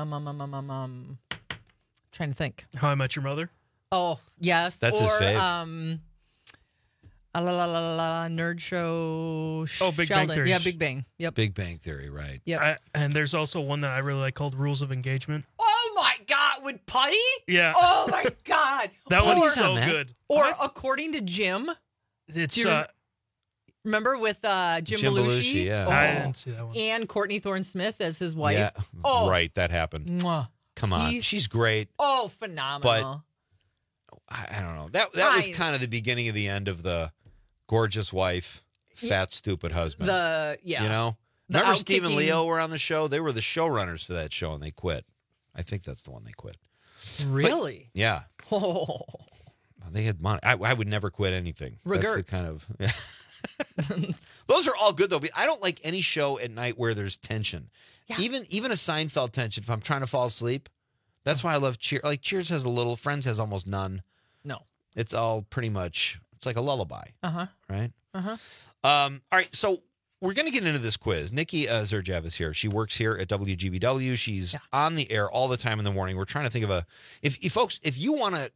Trying to think. How I Met Your Mother. Oh yes, That's or, his fave. Nerd Show. Oh, Big Bang Sheldon. Theory. Yeah, Big Bang. Yep. Big Bang Theory, right? Yep. And there's also one that I really like called Rules of Engagement. Oh my God, with Putty? Yeah. Oh my God. That one's Or- so good. Or according to Jim. It's Do you remember with Jim Jim Belushi, yeah. I didn't see that one. And Courtney Thorne-Smith as his wife. Yeah, Oh, right. That happened. Mwah. Come on, He's- she's great. Oh, phenomenal. I don't know. That was Fine. kind of the beginning of the end of the gorgeous wife, fat stupid husband. Yeah. You know, The remember Steve and outkicking- Leo were on the show? They were the showrunners for that show, and they quit. I think that's the one they quit. Really? Yeah, Oh. they had money. I would never quit anything. That's the Regerts. kind of. Yeah. Those are all good though. But I don't like any show at night where there's tension. Yeah. Even a Seinfeld tension. If I'm trying to fall asleep, that's why I love Cheers. Like Cheers has a little. Friends has almost none. No. It's all pretty much. It's like a lullaby. Uh-huh. Right. Uh-huh. All right. So we're going to get into this quiz. Nikki Zerjev is here. She works here at WGBW. She's on the air all the time in the morning. We're trying to think of if you folks, if you want to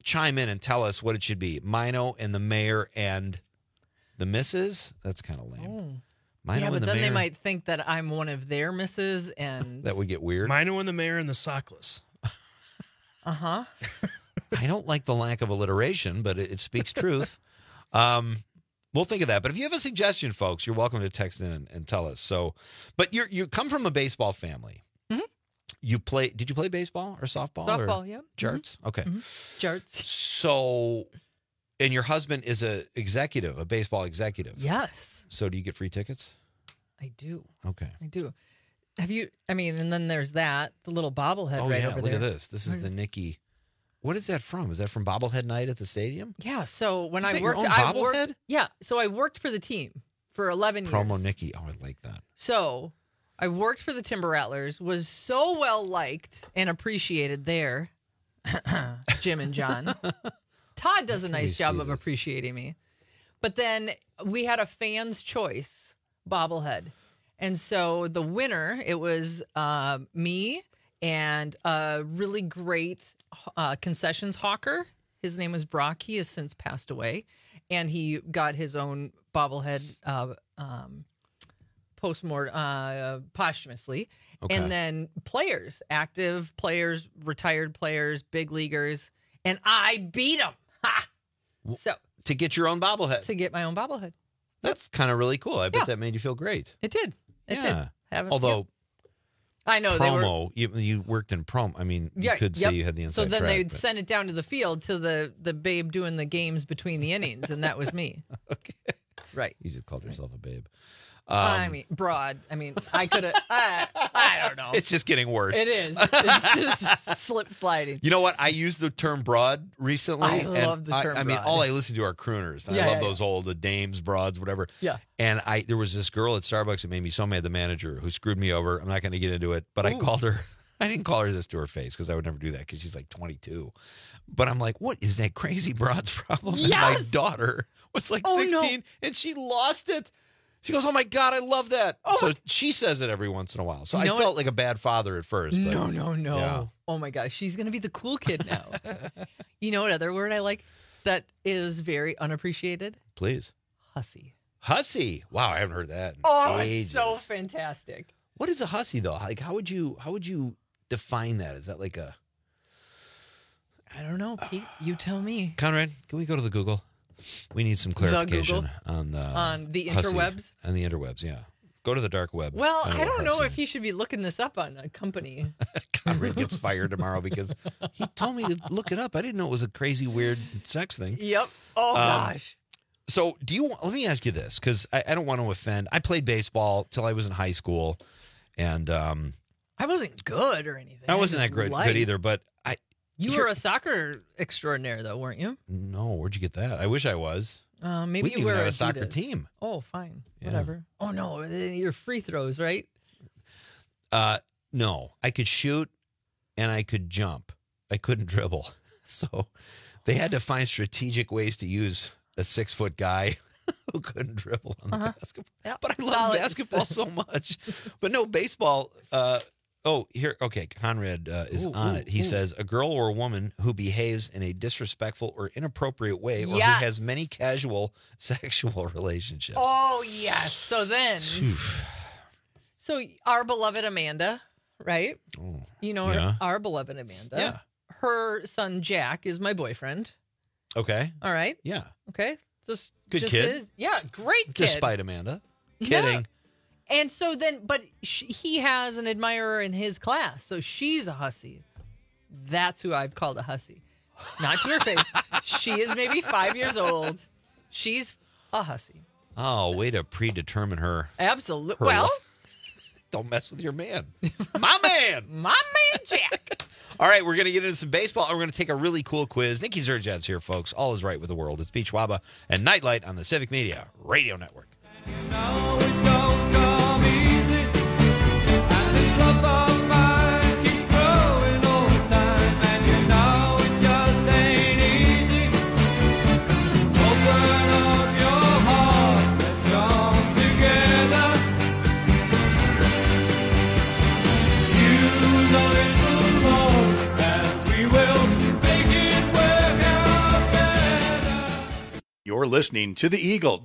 chime in and tell us what it should be. Mino and the mayor and the missus? That's kind of lame. Oh. Mino Yeah, and but the then mayor? they might think that I'm one of their misses, and That would get weird. Mino and the mayor and the sockless. uh-huh. I don't like the lack of alliteration, but it speaks truth. We'll think of that. But if you have a suggestion, folks, you're welcome to text in and tell us. So, but you come from a baseball family. Mhm. Did you play baseball or softball? Softball, or yeah. Jarts? Okay. Jarts. So, and your husband is a baseball executive. Yes, So do you get free tickets? I do. Okay. I do. Have you? I mean, and then there's that the little bobblehead Oh, right yeah. over Look there. at this. This is the Nikki. What is that from? Is that from Bobblehead Night at the stadium? Yeah. So when You I got your worked, own I bobblehead? worked. Yeah. So I worked for the team for 11 years. Promo Nikki. Oh, I like that. So I worked for the Timber Rattlers, was so well liked and appreciated there. Jim and John. Todd does a nice job of appreciating me. But then we had a fan's choice bobblehead. And so the winner, it was me and a really great concessions hawker. His name was Brock. He has since passed away. And he got his own bobblehead posthumously. Okay. And then players, active players, retired players, big leaguers. And I beat them. Ha! So To get your own bobblehead. to get my own bobblehead. That's kind of really cool. I bet Yeah. that made you feel great. It did. It did. Although I know they were. promo, you worked in promo. I mean, you Yeah, could yep. say you had the inside So then track, they'd but- send it down to the field to the babe doing the games between the innings, and that was me. Okay. Right. You just called yourself a babe. I mean, broad. I mean, I could have. I don't know. It's just getting worse. It is. It's just slip sliding. You know what? I used the term broad recently. I and love the term I mean, broad. all I listen to are crooners. Yeah, I love yeah, those old, the dames, broads, whatever. Yeah. And there was this girl at Starbucks that made me so mad, the manager, who screwed me over. I'm not going to get into it, but I called her. I didn't call her this to her face because I would never do that because she's like 22. But I'm like, what is that crazy broad's problem? And my daughter was like 16 and she lost it. She goes, oh my God, I love that. So she says it every once in a while. So You know I felt like a bad father at first. But No. Yeah. Oh my gosh, she's gonna be the cool kid now. You know what other word I like that is very unappreciated? Please. Hussy. Hussy. Wow, I haven't heard that in Oh, ages. it's so fantastic. What is a hussy though? Like how would you define that? Is that like a I don't know, Pete. You tell me. Conrad, can we go to the Google? We need some clarification Google? on the interwebs? hussy. On the interwebs, yeah. Go to the dark web. Well, Find I out what don't know hussy if he should be looking this up on a company. Conrad gets fired tomorrow because he told me to look it up. I didn't know it was a crazy, weird sex thing. Yep. Oh gosh. So let me ask you this, because I don't want to offend. I played baseball till I was in high school, and I wasn't good or anything. I wasn't that just good liked. either, but You were a soccer extraordinaire, though, weren't you? No, where'd you get that? I wish I was. Maybe we you didn't were even have a Adidas. soccer team. Oh, fine. Yeah. Whatever. Oh, no. Your free throws, right? No, I could shoot and I could jump. I couldn't dribble. So they had to find strategic ways to use a 6-foot guy who couldn't dribble on the basketball. Yep. But I love basketball so much. But no, baseball. Here. Okay, Conrad is on it. He says a girl or a woman who behaves in a disrespectful or inappropriate way, or who has many casual sexual relationships. Oh, yes. So then, so our beloved Amanda, right? Oh, You know yeah. our beloved Amanda. Yeah. Her son Jack is my boyfriend. Okay. All right. Yeah. Okay. Just Good just kid. is- yeah, great kid. Despite Amanda. Yeah. Kidding. And so then, but he has an admirer in his class, so she's a hussy. That's who I've called a hussy. Not to her face. She is maybe 5 years old. She's a hussy. Oh, way to predetermine her. Absolutely. her Well, life. Don't mess with your man. My man. my man Jack. All right, we're going to get into some baseball, and we're going to take a really cool quiz. Nikki Zerjad's here, folks. All is right with the world. It's Beach Waba and Nightlight on the Civic Media Radio Network. We will make it work out. You're listening to the Eagle,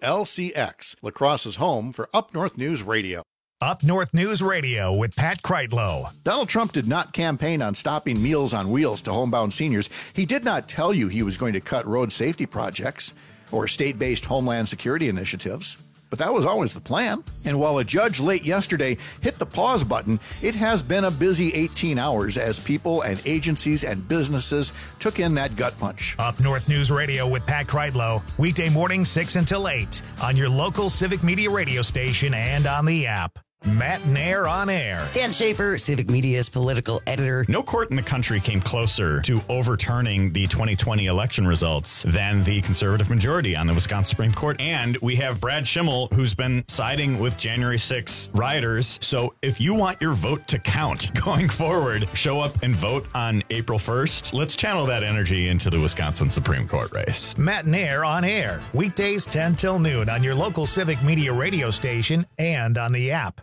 WLCX, La Crosse's home for Up North News Radio. Up North News Radio with Pat Kreitlow. Donald Trump did not campaign on stopping Meals on Wheels to homebound seniors. He did not tell you he was going to cut road safety projects or state-based homeland security initiatives. But that was always the plan. And while a judge late yesterday hit the pause button, it has been a busy 18 hours as people and agencies and businesses took in that gut punch. Up North News Radio with Pat Kreitlow. Weekday morning 6 until 8 on your local Civic Media radio station and on the app. Matt Nair on air. Dan Schaefer, Civic Media's political editor. No court in the country came closer to overturning the 2020 election results than the conservative majority on the Wisconsin Supreme Court. And we have Brad Schimmel, who's been siding with January 6 rioters. So if you want your vote to count going forward, show up and vote on April 1st. Let's channel that energy into the Wisconsin Supreme Court race. Matt Nair on air. Weekdays 10 till noon on your local Civic Media radio station and on the app.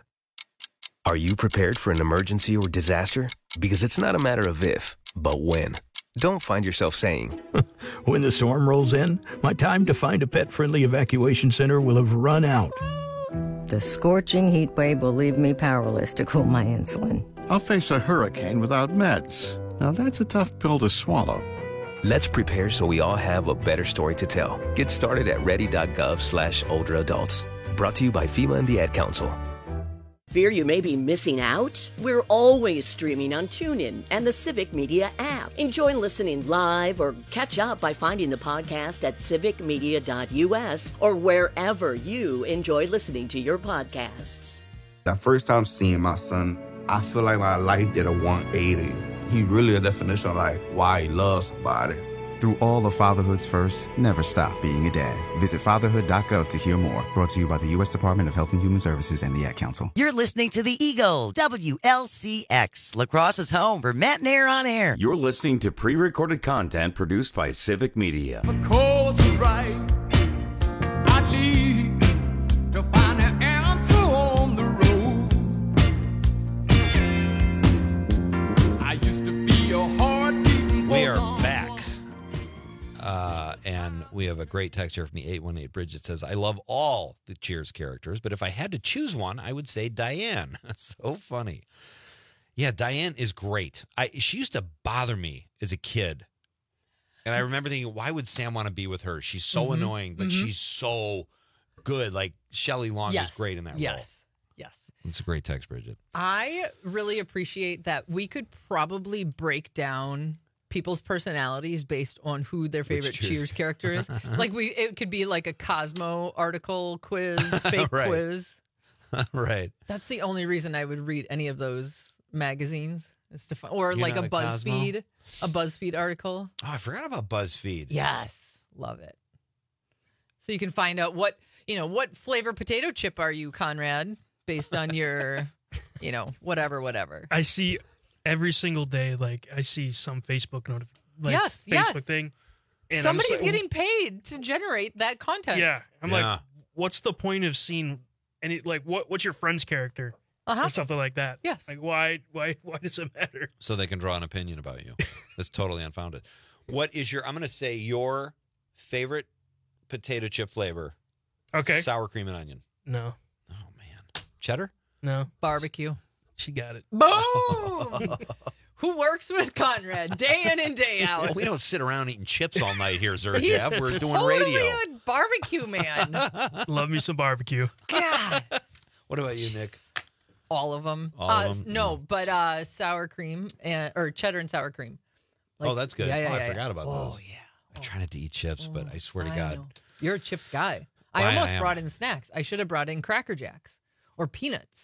Are you prepared for an emergency or disaster? Because it's not a matter of if, but when. Don't find yourself saying, when the storm rolls in, my time to find a pet-friendly evacuation center will have run out. The scorching heat wave will leave me powerless to cool my insulin. I'll face a hurricane without meds. Now that's a tough pill to swallow. Let's prepare so we all have a better story to tell. Get started at ready.gov/older adults. Brought to you by FEMA and the Ad Council. Fear you may be missing out? We're always streaming on TuneIn and the Civic Media app. Enjoy listening live or catch up by finding the podcast at civicmedia.us or wherever you enjoy listening to your podcasts. The first time seeing my son, I feel like my life did a 180. He really a definition of like why he loves somebody. Through all of fatherhood's first, never stop being a dad. Visit fatherhood.gov to hear more. Brought to you by the U.S. Department of Health and Human Services and the Ad Council. You're listening to the Eagle, WLCX, La Crosse's home for Matt Nair on air. You're listening to pre-recorded content produced by Civic Media. Course right, I lead to find an answer on the road. I used to be a heartbeating. We are back. And we have a great text here from the 818 Bridget says, I love all the Cheers characters, but if I had to choose one, I would say Diane. So funny. Yeah, Diane is great. She used to bother me as a kid. And I remember thinking, why would Sam want to be with her? She's so annoying, but she's so good. Like Shelley Long was great in that role. Yes. It's a great text, Bridget. I really appreciate that we could probably break down people's personalities based on who their favorite Cheers character is. Like it could be like a Cosmo article quiz, fake quiz. Right. That's the only reason I would read any of those magazines is to find, or like a BuzzFeed, article. Oh, I forgot about BuzzFeed. Yes, love it. So you can find out what flavor potato chip are you, Conrad, based on your, whatever. I see. Every single day, I see some Facebook Facebook thing. And somebody's getting paid to generate that content. Yeah. I'm like, what's the point of seeing any, what's your friend's character? Or something like that. Yes. Like, why does it matter? So they can draw an opinion about you. That's totally unfounded. What is I'm going to say your favorite potato chip flavor. Okay. Sour cream and onion. No. Oh, man. Cheddar? No. Barbecue. She got it. Boom! Who works with Conrad day in and day out? Well, we don't sit around eating chips all night here, Zerjev. We're doing totally radio. A barbecue man. Love me some barbecue. God. What about you, Nick? All of them. All of them? No, but sour cream or cheddar and sour cream. That's good. Yeah, I forgot about those. Oh, yeah. I try not to eat chips, but I swear to God. Know. You're a chips guy. I almost brought in snacks. I should have brought in Cracker Jacks or peanuts.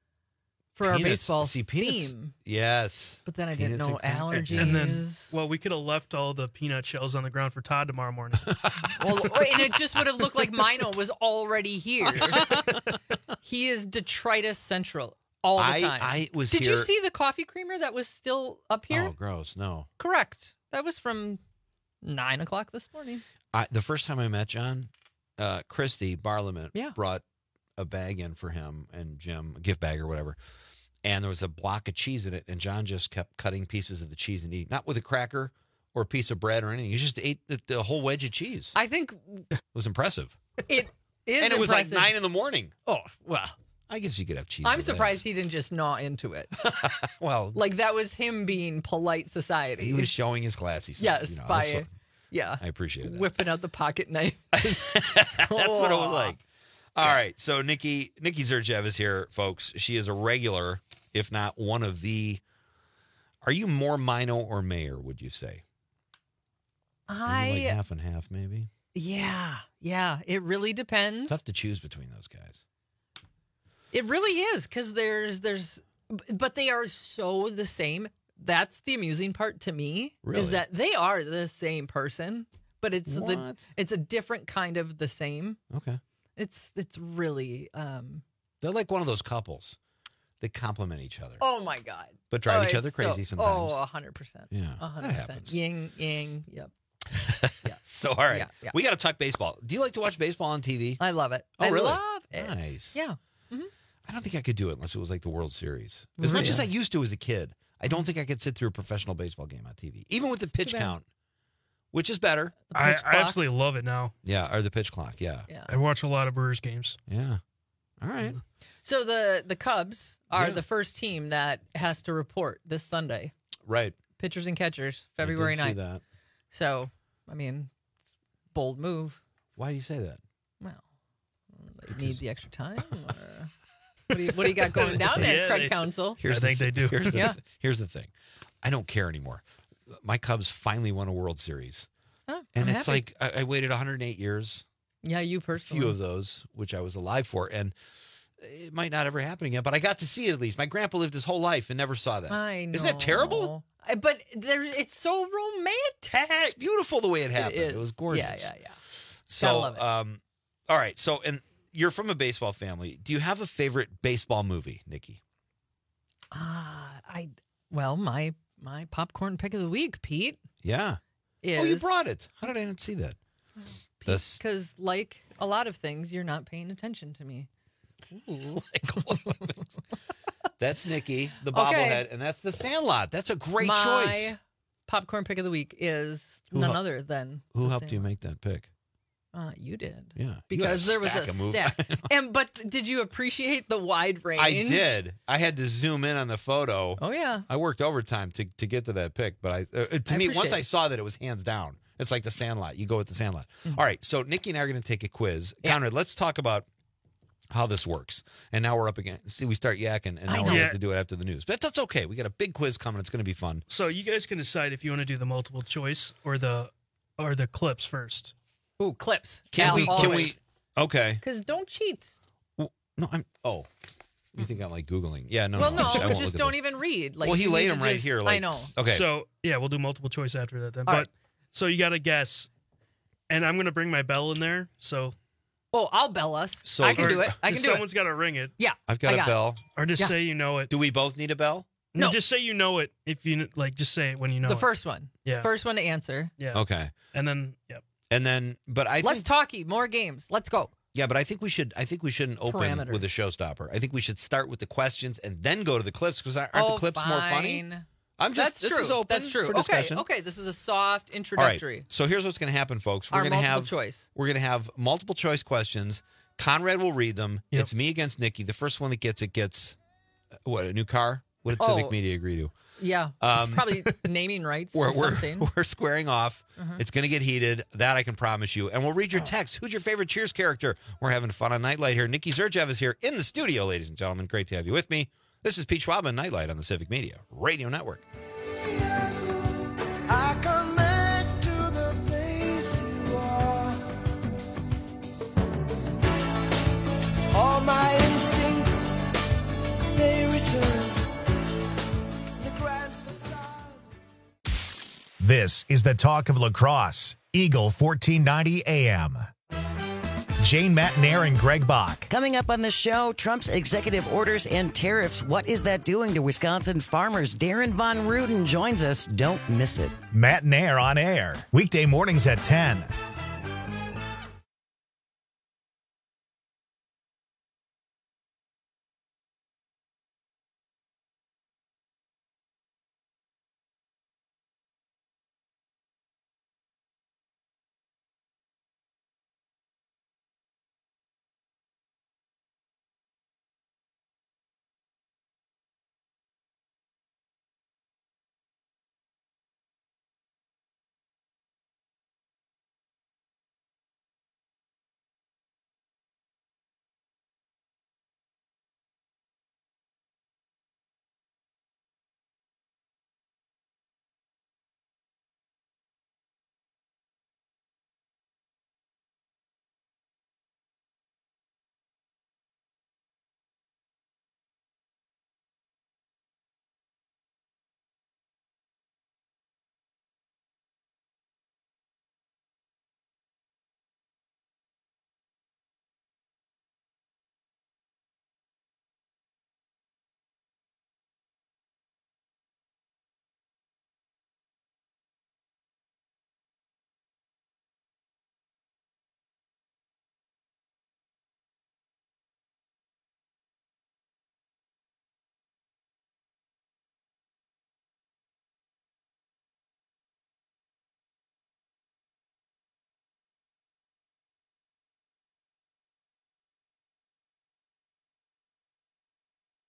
For our baseball theme. Yes. But then I didn't know allergies. And then, we could have left all the peanut shells on the ground for Todd tomorrow morning. And it just would have looked like Mino was already here. He is detritus central all the time. Did you see the coffee creamer that was still up here? Oh, gross. No. Correct. That was from 9 o'clock this morning. The first time I met John, Christy Barlament brought a bag in for him and Jim, a gift bag or whatever. And there was a block of cheese in it, and John just kept cutting pieces of the cheese and eating. Not with a cracker or a piece of bread or anything. You just ate the whole wedge of cheese. I think it was impressive. It is, and it was impressive. like 9 a.m. Oh well. I guess you could have cheese. I'm surprised he didn't just gnaw into it. Well, like that was him being polite society. He was showing his classy side. Yes, you know, by yeah. I appreciate that. Whipping out the pocket knife. That's what it was like. All right, so Nikki Zerchev is here, folks. She is a regular, if not one of the. Are you more Mino or Mayer? Would you say? Are you like half and half, maybe. Yeah. It really depends. Tough to choose between those guys. It really is because but they are so the same. That's the amusing part to me is that they are the same person, but it's a different kind of the same. Okay. It's really they're like one of those couples. They complement each other. Oh my God. But drive each other crazy sometimes. Oh, 100%. Yeah. 100%. Yin, yang, yep. Yeah. So all right. Yeah. We got to talk baseball. Do you like to watch baseball on TV? I love it. Oh, really? I love it. Nice. Yeah. I don't think I could do it unless it was like the World Series. As much as I used to as a kid, I don't think I could sit through a professional baseball game on TV, even with the pitch count, which is better. I absolutely love it now. Yeah, or the pitch clock. Yeah. I watch a lot of Brewers games. Yeah. All right. So the Cubs are the first team that has to report this Sunday. Right. Pitchers and catchers, February 9th. I did see that. So, I mean, it's a bold move. Why do you say that? Well, they need the extra time. What do you got going down there, Craig Counsell? I think they do. Here's the thing. I don't care anymore. My Cubs finally won a World Series. Oh, and I'm it's happy. like I waited 108 years. Yeah, you personally. A few of those, which I was alive for. And it might not ever happen again, but I got to see it at least. My grandpa lived his whole life and never saw that. I know. Isn't that terrible? But it's so romantic. It's beautiful the way it happened. It was gorgeous. Yeah. So, Gotta love it. All right. So, and you're from a baseball family. Do you have a favorite baseball movie, Nikki? My popcorn pick of the week, Pete. Yeah. Is, you brought it. How did I not see that? Because like a lot of things, you're not paying attention to me. Ooh. That's Nikki, the bobblehead, and that's the Sandlot. That's a great choice. My popcorn pick of the week is none other than who helped you make that pick? You did. Yeah, because there was a stack. But did you appreciate the wide range? I did. I had to zoom in on the photo. Oh yeah. I worked overtime to get to that pick, but to me, once I saw that, it was hands down. It's like the Sandlot. You go with the Sandlot. Mm-hmm. All right, so Nikki and I are going to take a quiz. Yeah. Conrad, let's talk about how this works. And now we're up again. See, we start yakking, and now we're going to do it after the news. But that's okay. We got a big quiz coming. It's going to be fun. So you guys can decide if you want to do the multiple choice or the clips first. Ooh, clips. Can we? Okay. Because don't cheat. Well, no, you think I'm like Googling? Yeah, no. Well, no, just don't even read. Like, well, he laid them right here. Like, I know. Okay. So yeah, we'll do multiple choice after that then. All but right. So you got to guess, and I'm going to bring my bell in there. So. Oh, I'll bell us. So I can do it. I can do it. Someone's got to ring it. Yeah, I've got a bell. Or just say you know it. Do we both need a bell? No, just say you know it. If you just say it when you know the it. first one. Yeah. First one to answer. Yeah. Okay. And then And then, but Let's talky more games. Let's go. Yeah, but I think we shouldn't open with a showstopper. I think we should start with the questions and then go to the clips because aren't the clips more funny? That's true. Is open That's true. For discussion. Okay. This is a soft introductory. All right. So here's what's going to happen, folks. We're going to have choice. We're going to have multiple choice questions. Conrad will read them. Yep. It's me against Nikki. The first one that gets it gets a new car? What did Civic Media agree to? Yeah. Probably naming rights or something. We're squaring off. It's going to get heated. That I can promise you. And we'll read your text. Who's your favorite Cheers character? We're having fun on Nightlight here. Nikki Zerchev is here in the studio, ladies and gentlemen. Great to have you with me. This is Pete Schwab and Nightlight on the Civic Media Radio Network. I come back to the place you are. All my instincts, they return. The grand facade. This is the talk of lacrosse. Eagle 1490 AM. Jane Matnair and Greg Bach. Coming up on the show, Trump's executive orders and tariffs. What is that doing to Wisconsin farmers? Darren Von Ruden joins us. Don't miss it. Matnair on air. Weekday mornings at 10.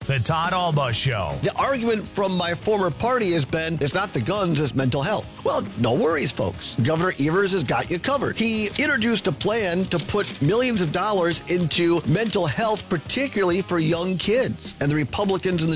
The Todd Alba Show. The argument from my former party has been, it's not the guns, it's mental health. Well, no worries, folks. Governor Evers has got you covered. He introduced a plan to put millions of dollars into mental health, particularly for young kids. And the Republicans in the